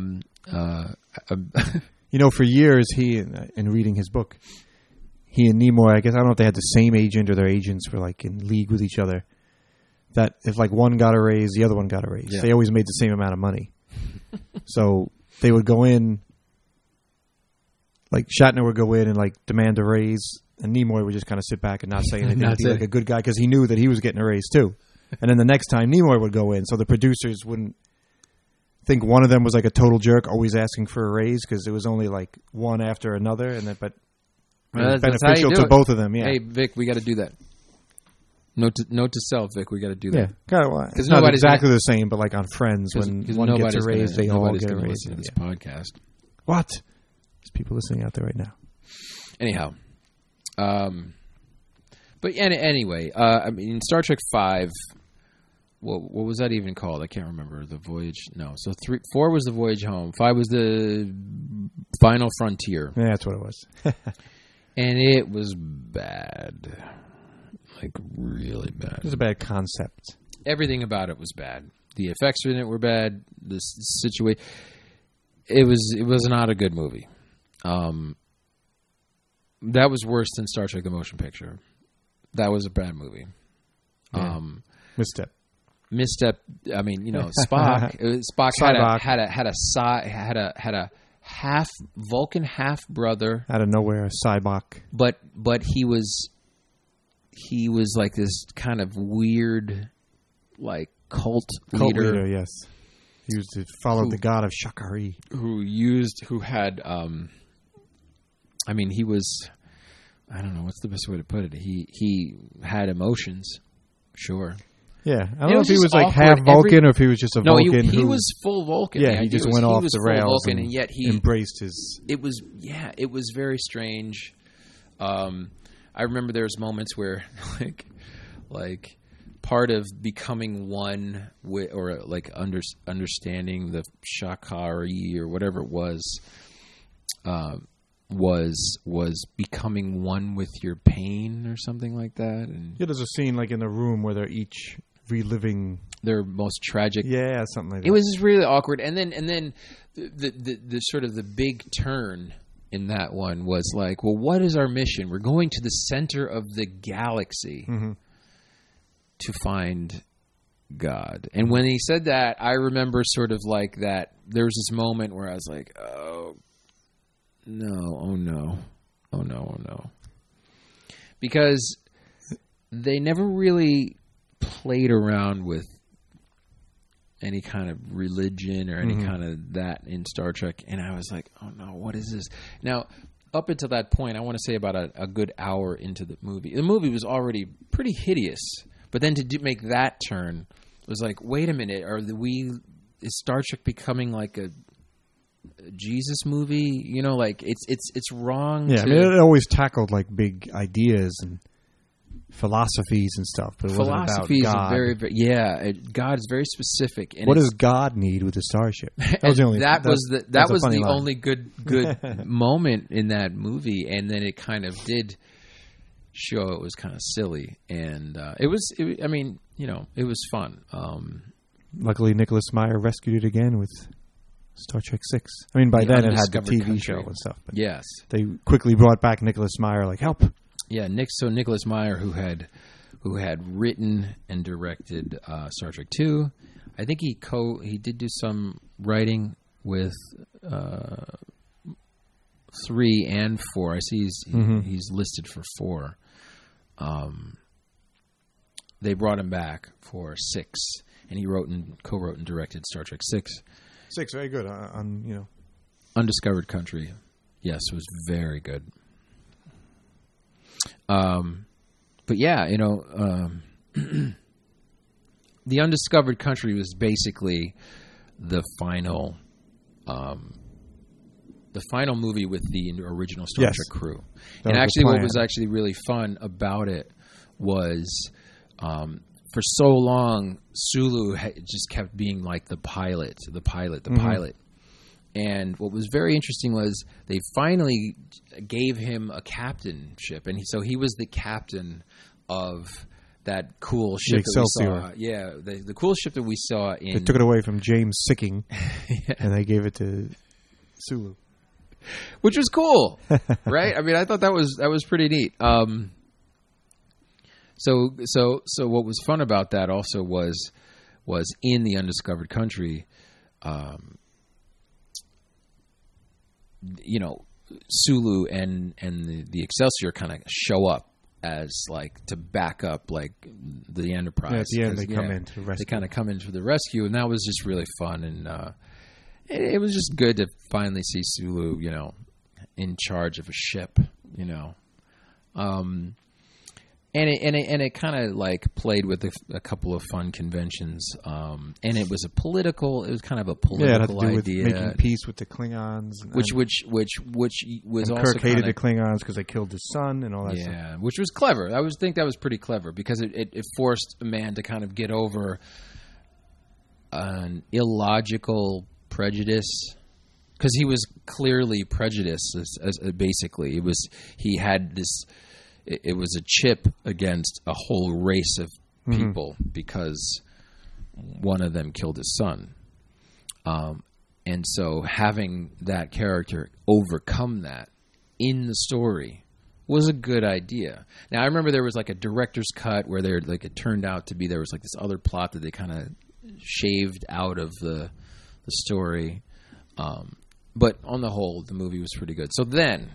for years he, in reading his book, he and Nimoy, I don't know if they had the same agent or their agents were like in league with each other. That if like one got a raise, the other one got a raise. Yeah. They always made the same amount of money. So they would go in, like Shatner would go in and like demand a raise, and Nimoy would just kind of sit back and not say anything, be like a good guy, because he knew that he was getting a raise too. And then the next time Nimoy would go in, so the producers wouldn't think one of them was like a total jerk, always asking for a raise, because it was only like one after another, and then it was beneficial to both of them. Yeah. Hey Vic, we got to do that. Note to self, Vic. We got to do that. Yeah, because not exactly the same, but like on Friends, when one gets a raise, they all get a raise. Listen to this podcast. What? There's people listening out there right now. Anyhow, but anyway, Star Trek 5. What was that even called? I can't remember. The Voyage. No. So 4 was the Voyage Home. 5 was the Final Frontier. Yeah, that's what it was. And it was bad. Like, really bad. It was a bad concept. Everything about it was bad. The effects in it were bad. The situation. It was not a good movie. That was worse than Star Trek: The Motion Picture. That was a bad movie. Yeah. Misstep. Spock had a half Vulcan, half brother. Out of nowhere, a Cybok. But he was like this kind of weird, like cult leader. Yes, he followed the god of Shakari. He was. I don't know what's the best way to put it. He had emotions, sure. Yeah, I don't know if he was like half Vulcan or if he was just a Vulcan. No, he was full Vulcan. Yeah, he just went off the rails Vulcan, and yet he embraced his. It was very strange. I remember there was moments where like part of becoming one with, or like understanding the Shakari or whatever it was becoming one with your pain or something like that. And yeah, there's a scene like in the room where they're each reliving their most tragic. Yeah, something like that. It was just really awkward, and then the sort of the big turn in that one was like, well, what is our mission? We're going to the center of the galaxy to find God. And when he said that, I remember sort of like that. There was this moment where I was like, oh no, because they never really played around with any kind of religion or any kind of that in Star Trek. And I was like, oh no, what is this? Now, up until that point, I want to say about a good hour into the movie was already pretty hideous. But then to make that turn was like, wait a minute, is Star Trek becoming like a Jesus movie? You know, like it's wrong. Yeah, I mean, it always tackled like big ideas and philosophies and stuff, but it wasn't about God. Very, very, God is very specific. And what does God need with the starship? That was the only. That was the only good moment in that movie, and then it kind of did show it was kind of silly, and it was fun. Luckily, Nicholas Meyer rescued it again with Star Trek 6. I mean, by then it had the TV show and stuff. But yes, they quickly brought back Nicholas Meyer, like, help. Yeah, Nicholas Meyer, who had written and directed Star Trek 2. I think he did do some writing with 3 and 4. I see he's listed for 4. They brought him back for 6, and he co-wrote and directed Star Trek 6. 6, very good. Undiscovered Country, yes, was very good. But yeah, the Undiscovered Country was basically the final movie with the original Star Trek crew. And actually, what was actually really fun about it was, for so long, Sulu just kept being like the pilot. And what was very interesting was they finally gave him a captainship, and so he was the captain of that cool ship that we saw. Yeah, the cool ship that we saw. They took it away from James Sicking, and they gave it to Sulu, which was cool, right? I mean, I thought that was pretty neat. So what was fun about that also was in the Undiscovered Country. Sulu and the Excelsior kind of show up as like to back up like the Enterprise. Yeah, at the end they come in to rescue. They kind of come in for the rescue, and that was just really fun, and it was just good to finally see Sulu, in charge of a ship, And it kind of like played with a couple of fun conventions, and it was kind of a political idea. With making peace with the Klingons, which was also Kirk hated the Klingons because they killed his son and all that. Yeah, stuff. Which was clever. I think that was pretty clever because it forced a man to kind of get over an illogical prejudice. Because he was clearly prejudiced, basically. He had this. It was a chip against a whole race of people because one of them killed his son. And so having that character overcome that in the story was a good idea. Now, I remember there was like a director's cut where it turned out to be there was like this other plot that they kind of shaved out of the story. But on the whole, the movie was pretty good. So then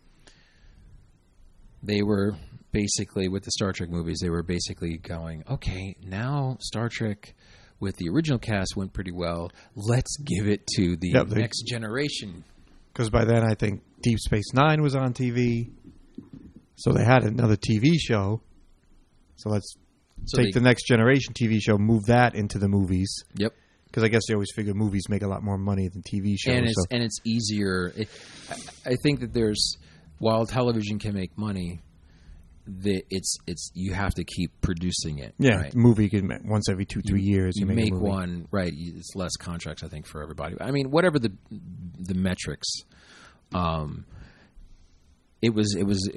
they were basically, with the Star Trek movies, they were basically going, okay, now Star Trek with the original cast went pretty well. Let's give it to the next generation. Because by then, I think Deep Space Nine was on TV. So they had another TV show. So let's take the Next Generation TV show, move that into the movies. Yep. Because I guess they always figure movies make a lot more money than TV shows. And it's easier. I think that while television can make money, you have to keep producing it. Yeah, right? Movie you can once every 2-3 years. You make one, right? It's less contracts, I think, for everybody. I mean, whatever the metrics, it was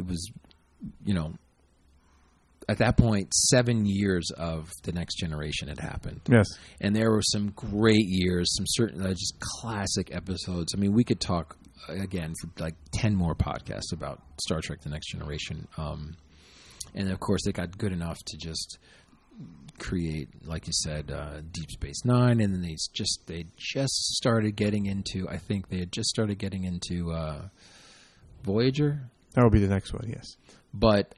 at that point 7 years of the Next Generation had happened. Yes, and there were some great years, some certain just classic episodes. I mean, we could talk again for like 10 more podcasts about Star Trek: The Next Generation. And of course, they got good enough to just create, like you said, Deep Space Nine, and then they just started getting into. I think they had just started getting into Voyager. That will be the next one, yes. But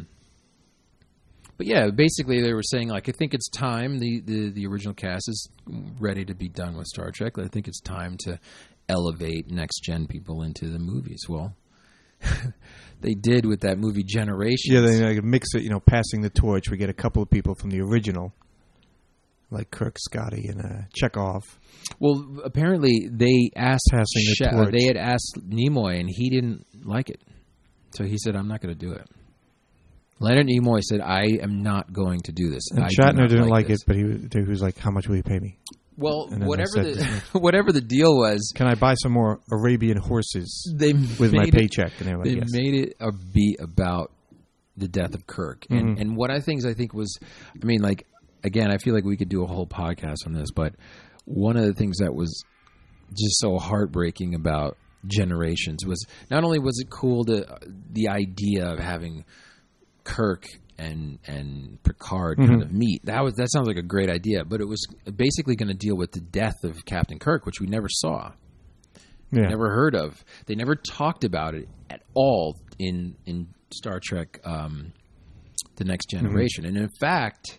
yeah, basically they were saying like, I think it's time. The original cast is ready to be done with Star Trek. I think it's time to elevate next gen people into the movies. Well. They did with that movie Generations. Yeah, they mix it, passing the torch. We get a couple of people from the original, like Kirk, Scotty, and Chekhov. Well, apparently they asked passing the torch. They had asked Nimoy, and he didn't like it. So he said, I'm not going to do it. Leonard Nimoy said, I am not going to do this. And Shatner didn't like it, but he was like, how much will you pay me? Well, whatever the deal was, can I buy some more Arabian horses with my paycheck? And they yes. made it be about the death of Kirk, and what I think was, I mean, like again, I feel like we could do a whole podcast on this, but one of the things that was just so heartbreaking about Generations was not only was it cool the idea of having Kirk and Picard kind of meet. That sounds like a great idea, but it was basically going to deal with the death of Captain Kirk, which we never saw, never heard of. They never talked about it at all in Star Trek: The Next Generation, and in fact,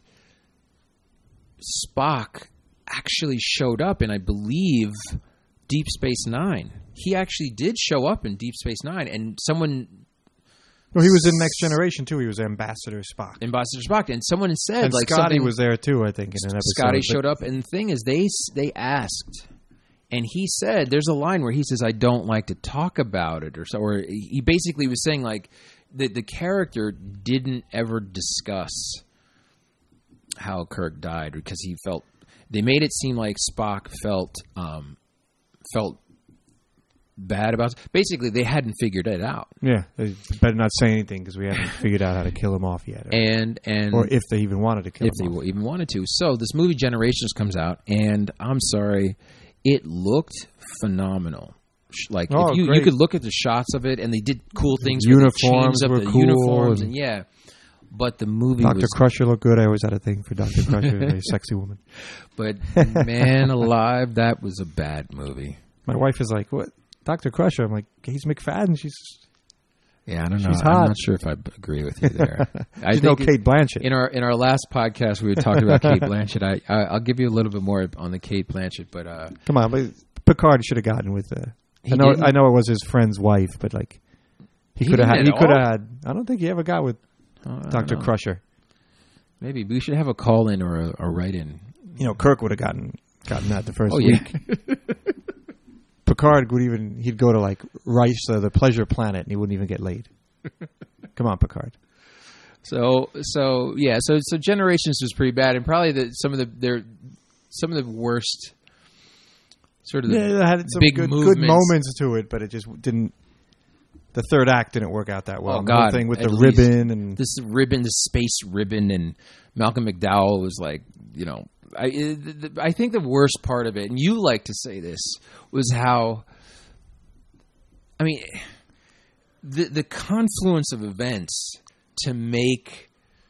Spock actually showed up in, I believe, Deep Space Nine. He actually did show up in Deep Space Nine, and someone. Well, he was in Next Generation too. He was Ambassador Spock. And someone said, and like, Scotty was there too. I think in an episode. Scotty showed up, and the thing is, they asked, and he said, "There's a line where he says, I don't like to talk about it,' or he basically was saying like the character didn't ever discuss how Kirk died because he felt they made it seem like Spock felt bad about it. Basically, they hadn't figured it out. Yeah, they better not say anything because we haven't figured out how to kill him off yet. Or if they even wanted to kill him off. If they even wanted to. So this movie Generations comes out, and I'm sorry, it looked phenomenal. Like if you could look at the shots of it, and they did cool things. Uniforms with the were cool, uniforms, and yeah. But the movie Dr. Crusher looked good. I always had a thing for Dr. Crusher, a very sexy woman. But man alive, that was a bad movie. My wife is like, "What? Dr. Crusher?" I'm like, "He's McFadden." Yeah, I don't know. She's hot. I'm not sure if I agree with you there. I know Kate Blanchett. In our last podcast, we talked about Kate Blanchett. I'll give you a little bit more on the Kate Blanchett, but come on, but Picard should have gotten with I know it was his friend's wife, but like he could have had. I don't think he ever got with Dr. Crusher. Maybe we should have a call in or a write in. Kirk would have gotten that the first week. Picard he'd go to like Rice, the Pleasure Planet, and he wouldn't even get laid. Come on, Picard. So Generations was pretty bad, and probably some of the worst sort of it had some big good moments to it, but it just didn't. The third act didn't work out that well. Oh God! The thing with the ribbon and the space ribbon, and Malcolm McDowell was like, I think the worst part of it, and you like to say this, was how, I mean, the confluence of events to make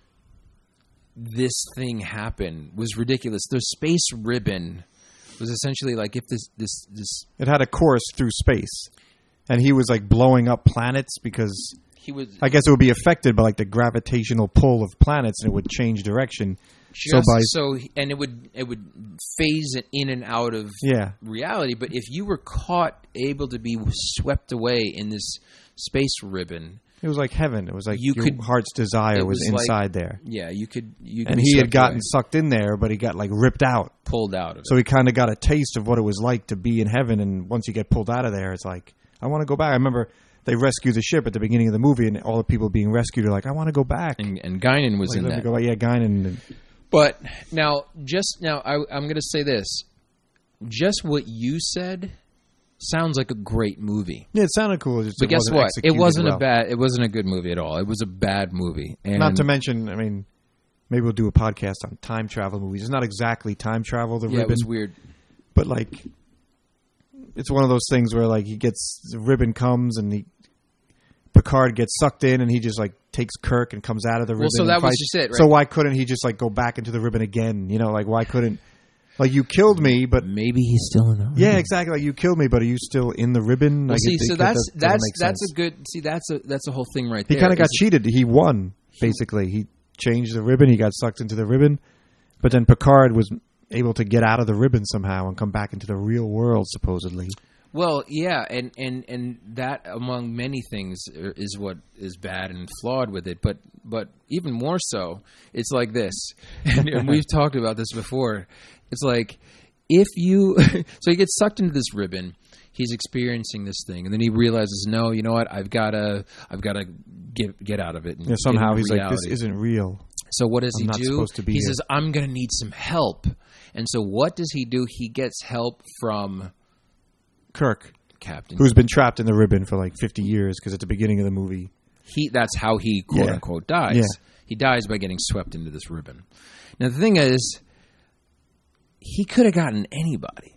this thing happen was ridiculous. The space ribbon was essentially like if this it had a course through space, and he was like blowing up planets because he would. I guess it would be affected by like the gravitational pull of planets, and it would change direction. And it would phase it in and out of reality. But if you were able to be swept away in this space ribbon, It was like heaven. It was like your could, heart's desire was inside there. Yeah, you could and he had gotten sucked in there, but he got like ripped out. Pulled out of it. So he kind of got a taste of what it was like to be in heaven, and once you get pulled out of there, it's like, I want to go back. I remember they rescued the ship at the beginning of the movie, and all the people being rescued are like, I want to go back. And Guinan was in that. Yeah, Guinan. But now, I'm going to say this. Just what you said sounds like a great movie. Yeah, it sounded cool. But guess what? It wasn't it wasn't a good movie at all. It was a bad movie. And not to mention, I mean, maybe we'll do a podcast on time travel movies. It's not exactly time travel, the ribbon. It was weird. But like, it's one of those things where like the ribbon comes and Picard gets sucked in and he just like takes Kirk and comes out of the ribbon. Well, so that was just it, right? So why couldn't he just like go back into the ribbon again? You know, like why couldn't... Like, you killed me, but... Maybe he's still in the ribbon. Yeah, exactly. Like, you killed me, but are you still in the ribbon? Well, like, so that's a good... See, that's a whole thing right there. He kind of got cheated. He won, basically. He changed the ribbon. He got sucked into the ribbon. But then Picard was able to get out of the ribbon somehow and come back into the real world, supposedly. Well, yeah, and that, among many things, is what is bad and flawed with it. But even more so, it's like this. And we've talked about this before. It's like, if you... So he gets sucked into this ribbon. He's experiencing this thing. And then he realizes, no, you know what? I've got to get out of it. And somehow he's like, this isn't real. So what does he do? He says, here. I'm going to need some help. And so what does he do? He gets help from... Kirk. Captain. Who's been trapped in the ribbon for like 50 years, because at the beginning of the movie... That's how he, quote-unquote, dies. Yeah. He dies by getting swept into this ribbon. Now, the thing is... He could have gotten anybody.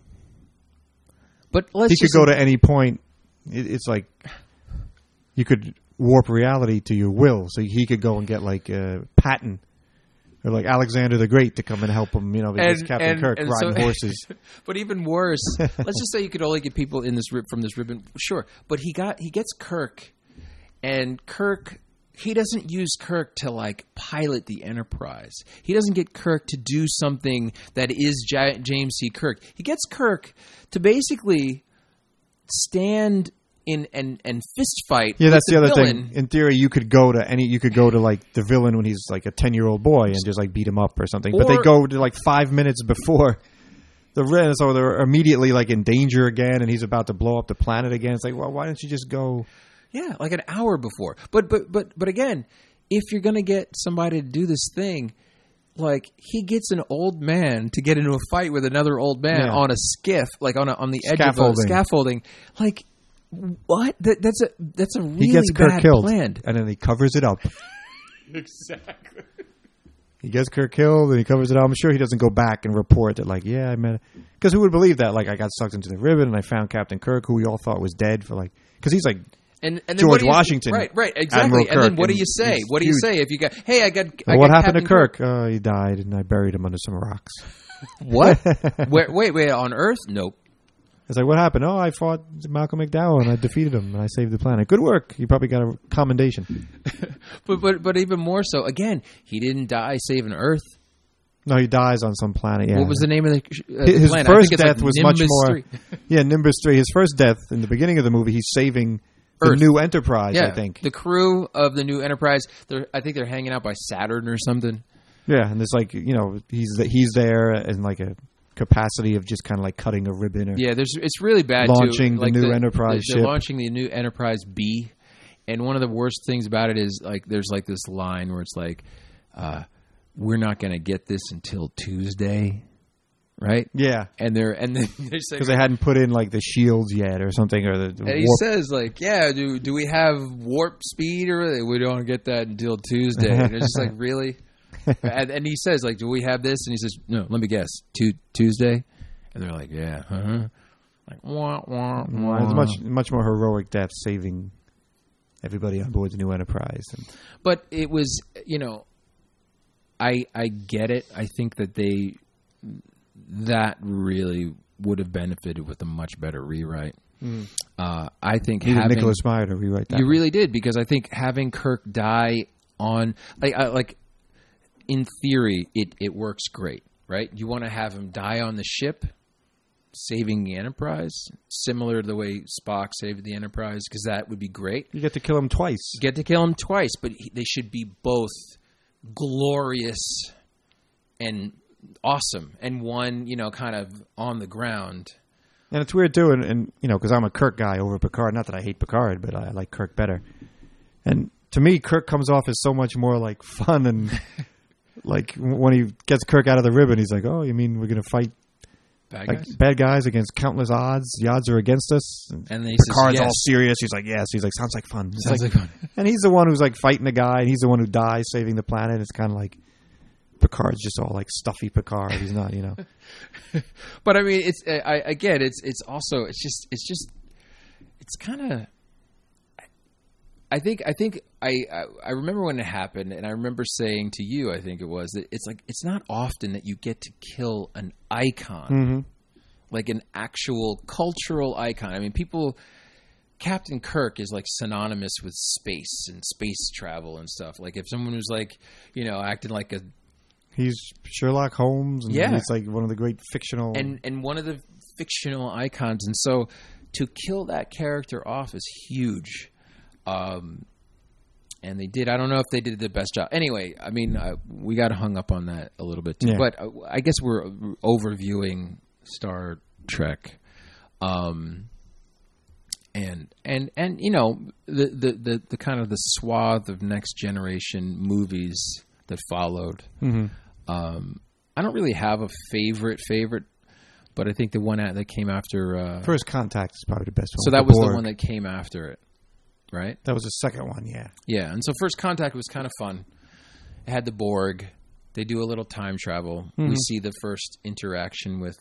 But he could go to any point. It's like you could warp reality to your will. So he could go and get like Patton or like Alexander the Great to come and help him, because Captain Kirk riding horses. But even worse, let's just say you could only get people in this from this ribbon. Sure. But he gets Kirk, and Kirk... He doesn't use Kirk to, like, pilot the Enterprise. He doesn't get Kirk to do something that is James C. Kirk. He gets Kirk to basically stand in and fist fight. Yeah, that's the other villain. thing. In theory, you could go to like the villain when he's like a 10-year-old boy and just like beat him up or something. But they go to like 5 minutes before the ribbon, so they're immediately like in danger again, and he's about to blow up the planet again. It's like, well, why don't you just go? Yeah, like an hour before. But again, if you're going to get somebody to do this thing, like he gets an old man to get into a fight with another old man on a skiff, like on the edge of a scaffolding. Like what? That's a really he gets Kirk bad killed, plan. And then he covers it up. Exactly. He gets Kirk killed and he covers it up. I'm sure he doesn't go back and report that, like, yeah, I met... Because who would believe that? Like, I got sucked into the ribbon and I found Captain Kirk, who we all thought was dead for like... Because he's like... And then George Washington. Right, exactly. And then what do you say? What do you say if you got, hey, I got what happened Captain to Kirk? He died, and I buried him under some rocks. What? Wait, on Earth? Nope. It's like, what happened? Oh, I fought Malcolm McDowell, and I defeated him, and I saved the planet. Good work. You probably got a commendation. but even more so, again, he didn't die saving Earth. No, he dies on some planet, yeah. What was the name of the his planet? First death was Nimbus much more... 3. Yeah, Nimbus 3. His first death, in the beginning of the movie, he's saving... The Earth. new Enterprise, I think. The crew of the new Enterprise, I think they're hanging out by Saturn or something. Yeah, and it's like, he's there in like a capacity of just kind of like cutting a ribbon. Or it's really bad launching too. Like the new Enterprise ship. They're launching the new Enterprise B, and one of the worst things about it is like there's like this line where it's like, we're not going to get this until Tuesday. Right? Yeah. And they're saying, because they hadn't put in like the shields yet or something, or the and he says like, yeah, do we have warp speed, or we don't get that until Tuesday? And it's just like, really? and he says like, do we have this? And he says, no, let me guess, Tuesday. And they're like, yeah, like wah wah wah. It's much more heroic death saving everybody on board the new Enterprise. But it was, I get it. I think that really would have benefited with a much better rewrite. I think having Nicholas Meyer to rewrite that. You really did, because I think having Kirk die on like in theory it works great, right? You want to have him die on the ship saving the Enterprise, similar to the way Spock saved the Enterprise, because that would be great. You get to kill him twice. You get to kill him twice, but they should be both glorious and awesome, and one, kind of on the ground. And it's weird too, and because I'm a Kirk guy over Picard. Not that I hate Picard, but I like Kirk better. And to me, Kirk comes off as so much more like fun and like when he gets Kirk out of the ribbon, he's like, "Oh, you mean we're going to fight bad guys against countless odds? The odds are against us." And then Picard's all serious. He's like, "Yes." He's like, "Sounds like fun." Sounds like fun. And he's the one who's like fighting the guy, and he's the one who dies saving the planet. It's kind of like Picard's just all like stuffy Picard. He's not, But I mean, it's kind of. I think I remember when it happened, and I remember saying to you, I think it was that it's not often that you get to kill an icon, like an actual cultural icon. I mean, Captain Kirk is like synonymous with space and space travel and stuff. Like if someone was like, acting like he's Sherlock Holmes, and he's like one of the great fictional and one of the fictional icons, and so to kill that character off is huge. And they did. I don't know if they did the best job. Anyway, I mean, we got hung up on that a little bit too. Yeah. But I guess we're overviewing Star Trek, and the kind of the swath of Next Generation movies that followed. Mm-hmm. I don't really have a favorite, but I think the one that came after First Contact is probably the best one. So that was the one that came after it. Right? That was the second one, yeah. Yeah, and so First Contact was kind of fun. It had the Borg. They do a little time travel. Mm-hmm. We see the first interaction with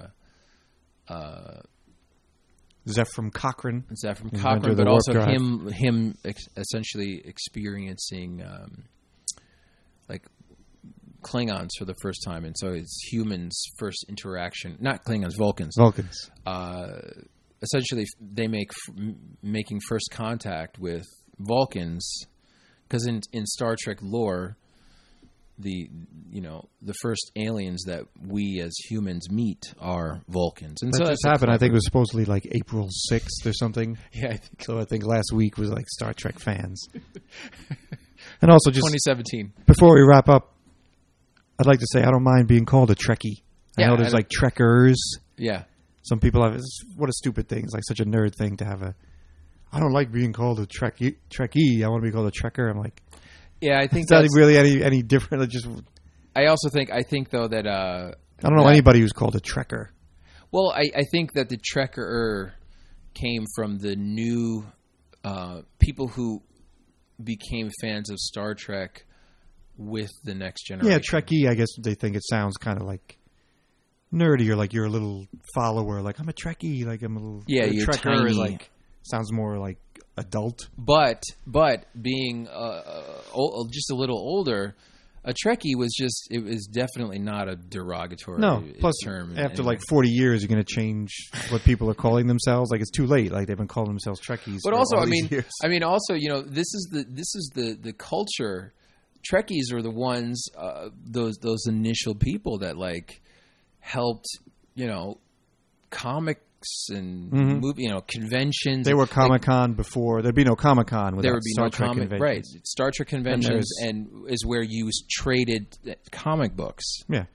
Zefram Cochrane. But also him essentially experiencing like Klingons for the first time, and so it's humans' first interaction. Not Klingons, Vulcans. Essentially, they making first contact with Vulcans, because in Star Trek lore, the first aliens that we as humans meet are Vulcans, and that just happened. I think it was supposedly like April 6th or something. Yeah, I think so. I think last week was like Star Trek fans, and also just 2017. Before we wrap up, I'd like to say I don't mind being called a Trekkie. I know there's like Trekkers. Yeah. Some people have, what a stupid thing. It's like such a nerd thing to have I don't like being called a Trekkie. I want to be called a Trekker. I'm like, yeah, I think it's not really any different. I think though that I don't know anybody who's called a Trekker. Well, I think that the Trekker came from the new people who became fans of Star Trek with the Next Generation. Yeah, Trekkie. I guess they think it sounds kind of like nerdy, or like you're a little follower. Like I'm a Trekkie. Like I'm a little you're Trekker tiny. Is like sounds more like adult. But being just a little older, a Trekkie was definitely not a derogatory term. After like 40 years, you're going to change what people are calling themselves. Like it's too late. Like they've been calling themselves Trekkies. But for also, all these years. This is the culture. Trekkies are the ones, those initial people that like helped, comics and movie, conventions. They were Comic-Con before. There'd be no Comic-Con without Star Trek conventions. Right. Star Trek conventions and is where you traded comic books. Yeah.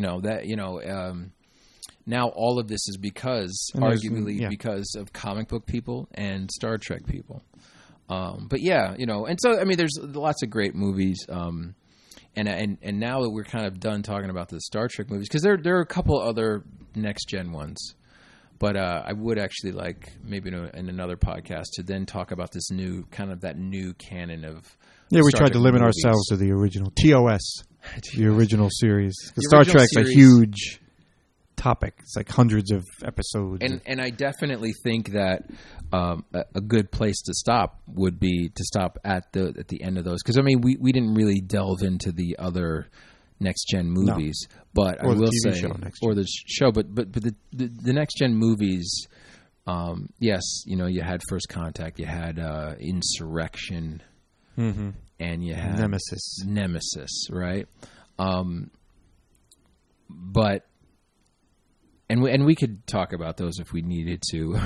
Now all of this is because because of comic book people and Star Trek people. But yeah, and so I mean, there's lots of great movies. And now that we're kind of done talking about the Star Trek movies, because there are a couple other next gen ones, but I would actually like maybe in another podcast to then talk about this new canon of we Star tried Trek to limit movies. ourselves to the original TOS, the original series. Because Star Trek's a huge topic. It's like hundreds of episodes. And I definitely think that a good place to stop would be to stop at the end of those, because I mean we didn't really delve into the other next gen movies, but or I will say or the show, but the next gen movies, yes, you had First Contact, you had Insurrection, and you had Nemesis, right? But And we could talk about those if we needed to,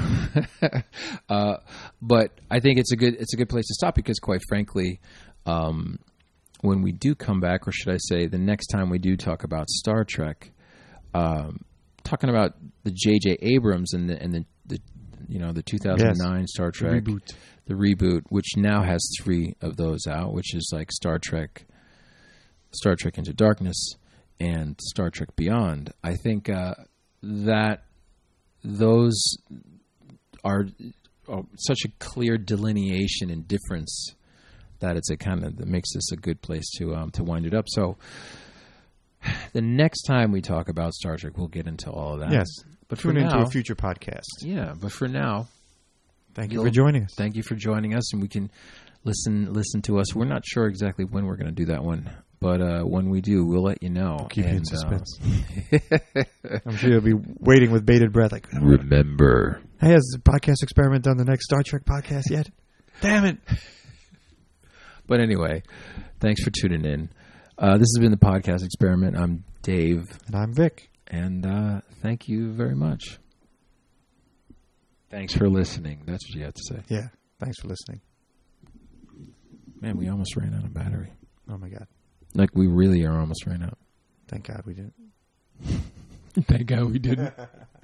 but I think it's a good place to stop because, quite frankly, when we do come back, or should I say, the next time we do talk about Star Trek, talking about the J.J. Abrams and the 2009 Star Trek, the reboot, which now has 3 of those out, which is like Star Trek Into Darkness, and Star Trek Beyond. I think that those are such a clear delineation and difference that it's that makes this a good place to wind it up. So the next time we talk about Star Trek, we'll get into all of that. Yes, but tune into a future podcast. Yeah, but for now, thank you for joining us. Thank you for joining us, and we can listen to us. We're not sure exactly when we're going to do that one. But when we do, we'll let you know. We'll keep you in suspense. I'm sure you'll be waiting with bated breath. Like, remember. Hey, has the podcast experiment done the next Star Trek podcast yet? Damn it. But anyway, thanks for tuning in. This has been the podcast experiment. I'm Dave. And I'm Vic. And thank you very much. Thanks for listening. That's what you have to say. Yeah. Thanks for listening. Man, we almost ran out of battery. Oh, my God. Like, we really are almost ran out. Thank God we didn't. Thank God we didn't.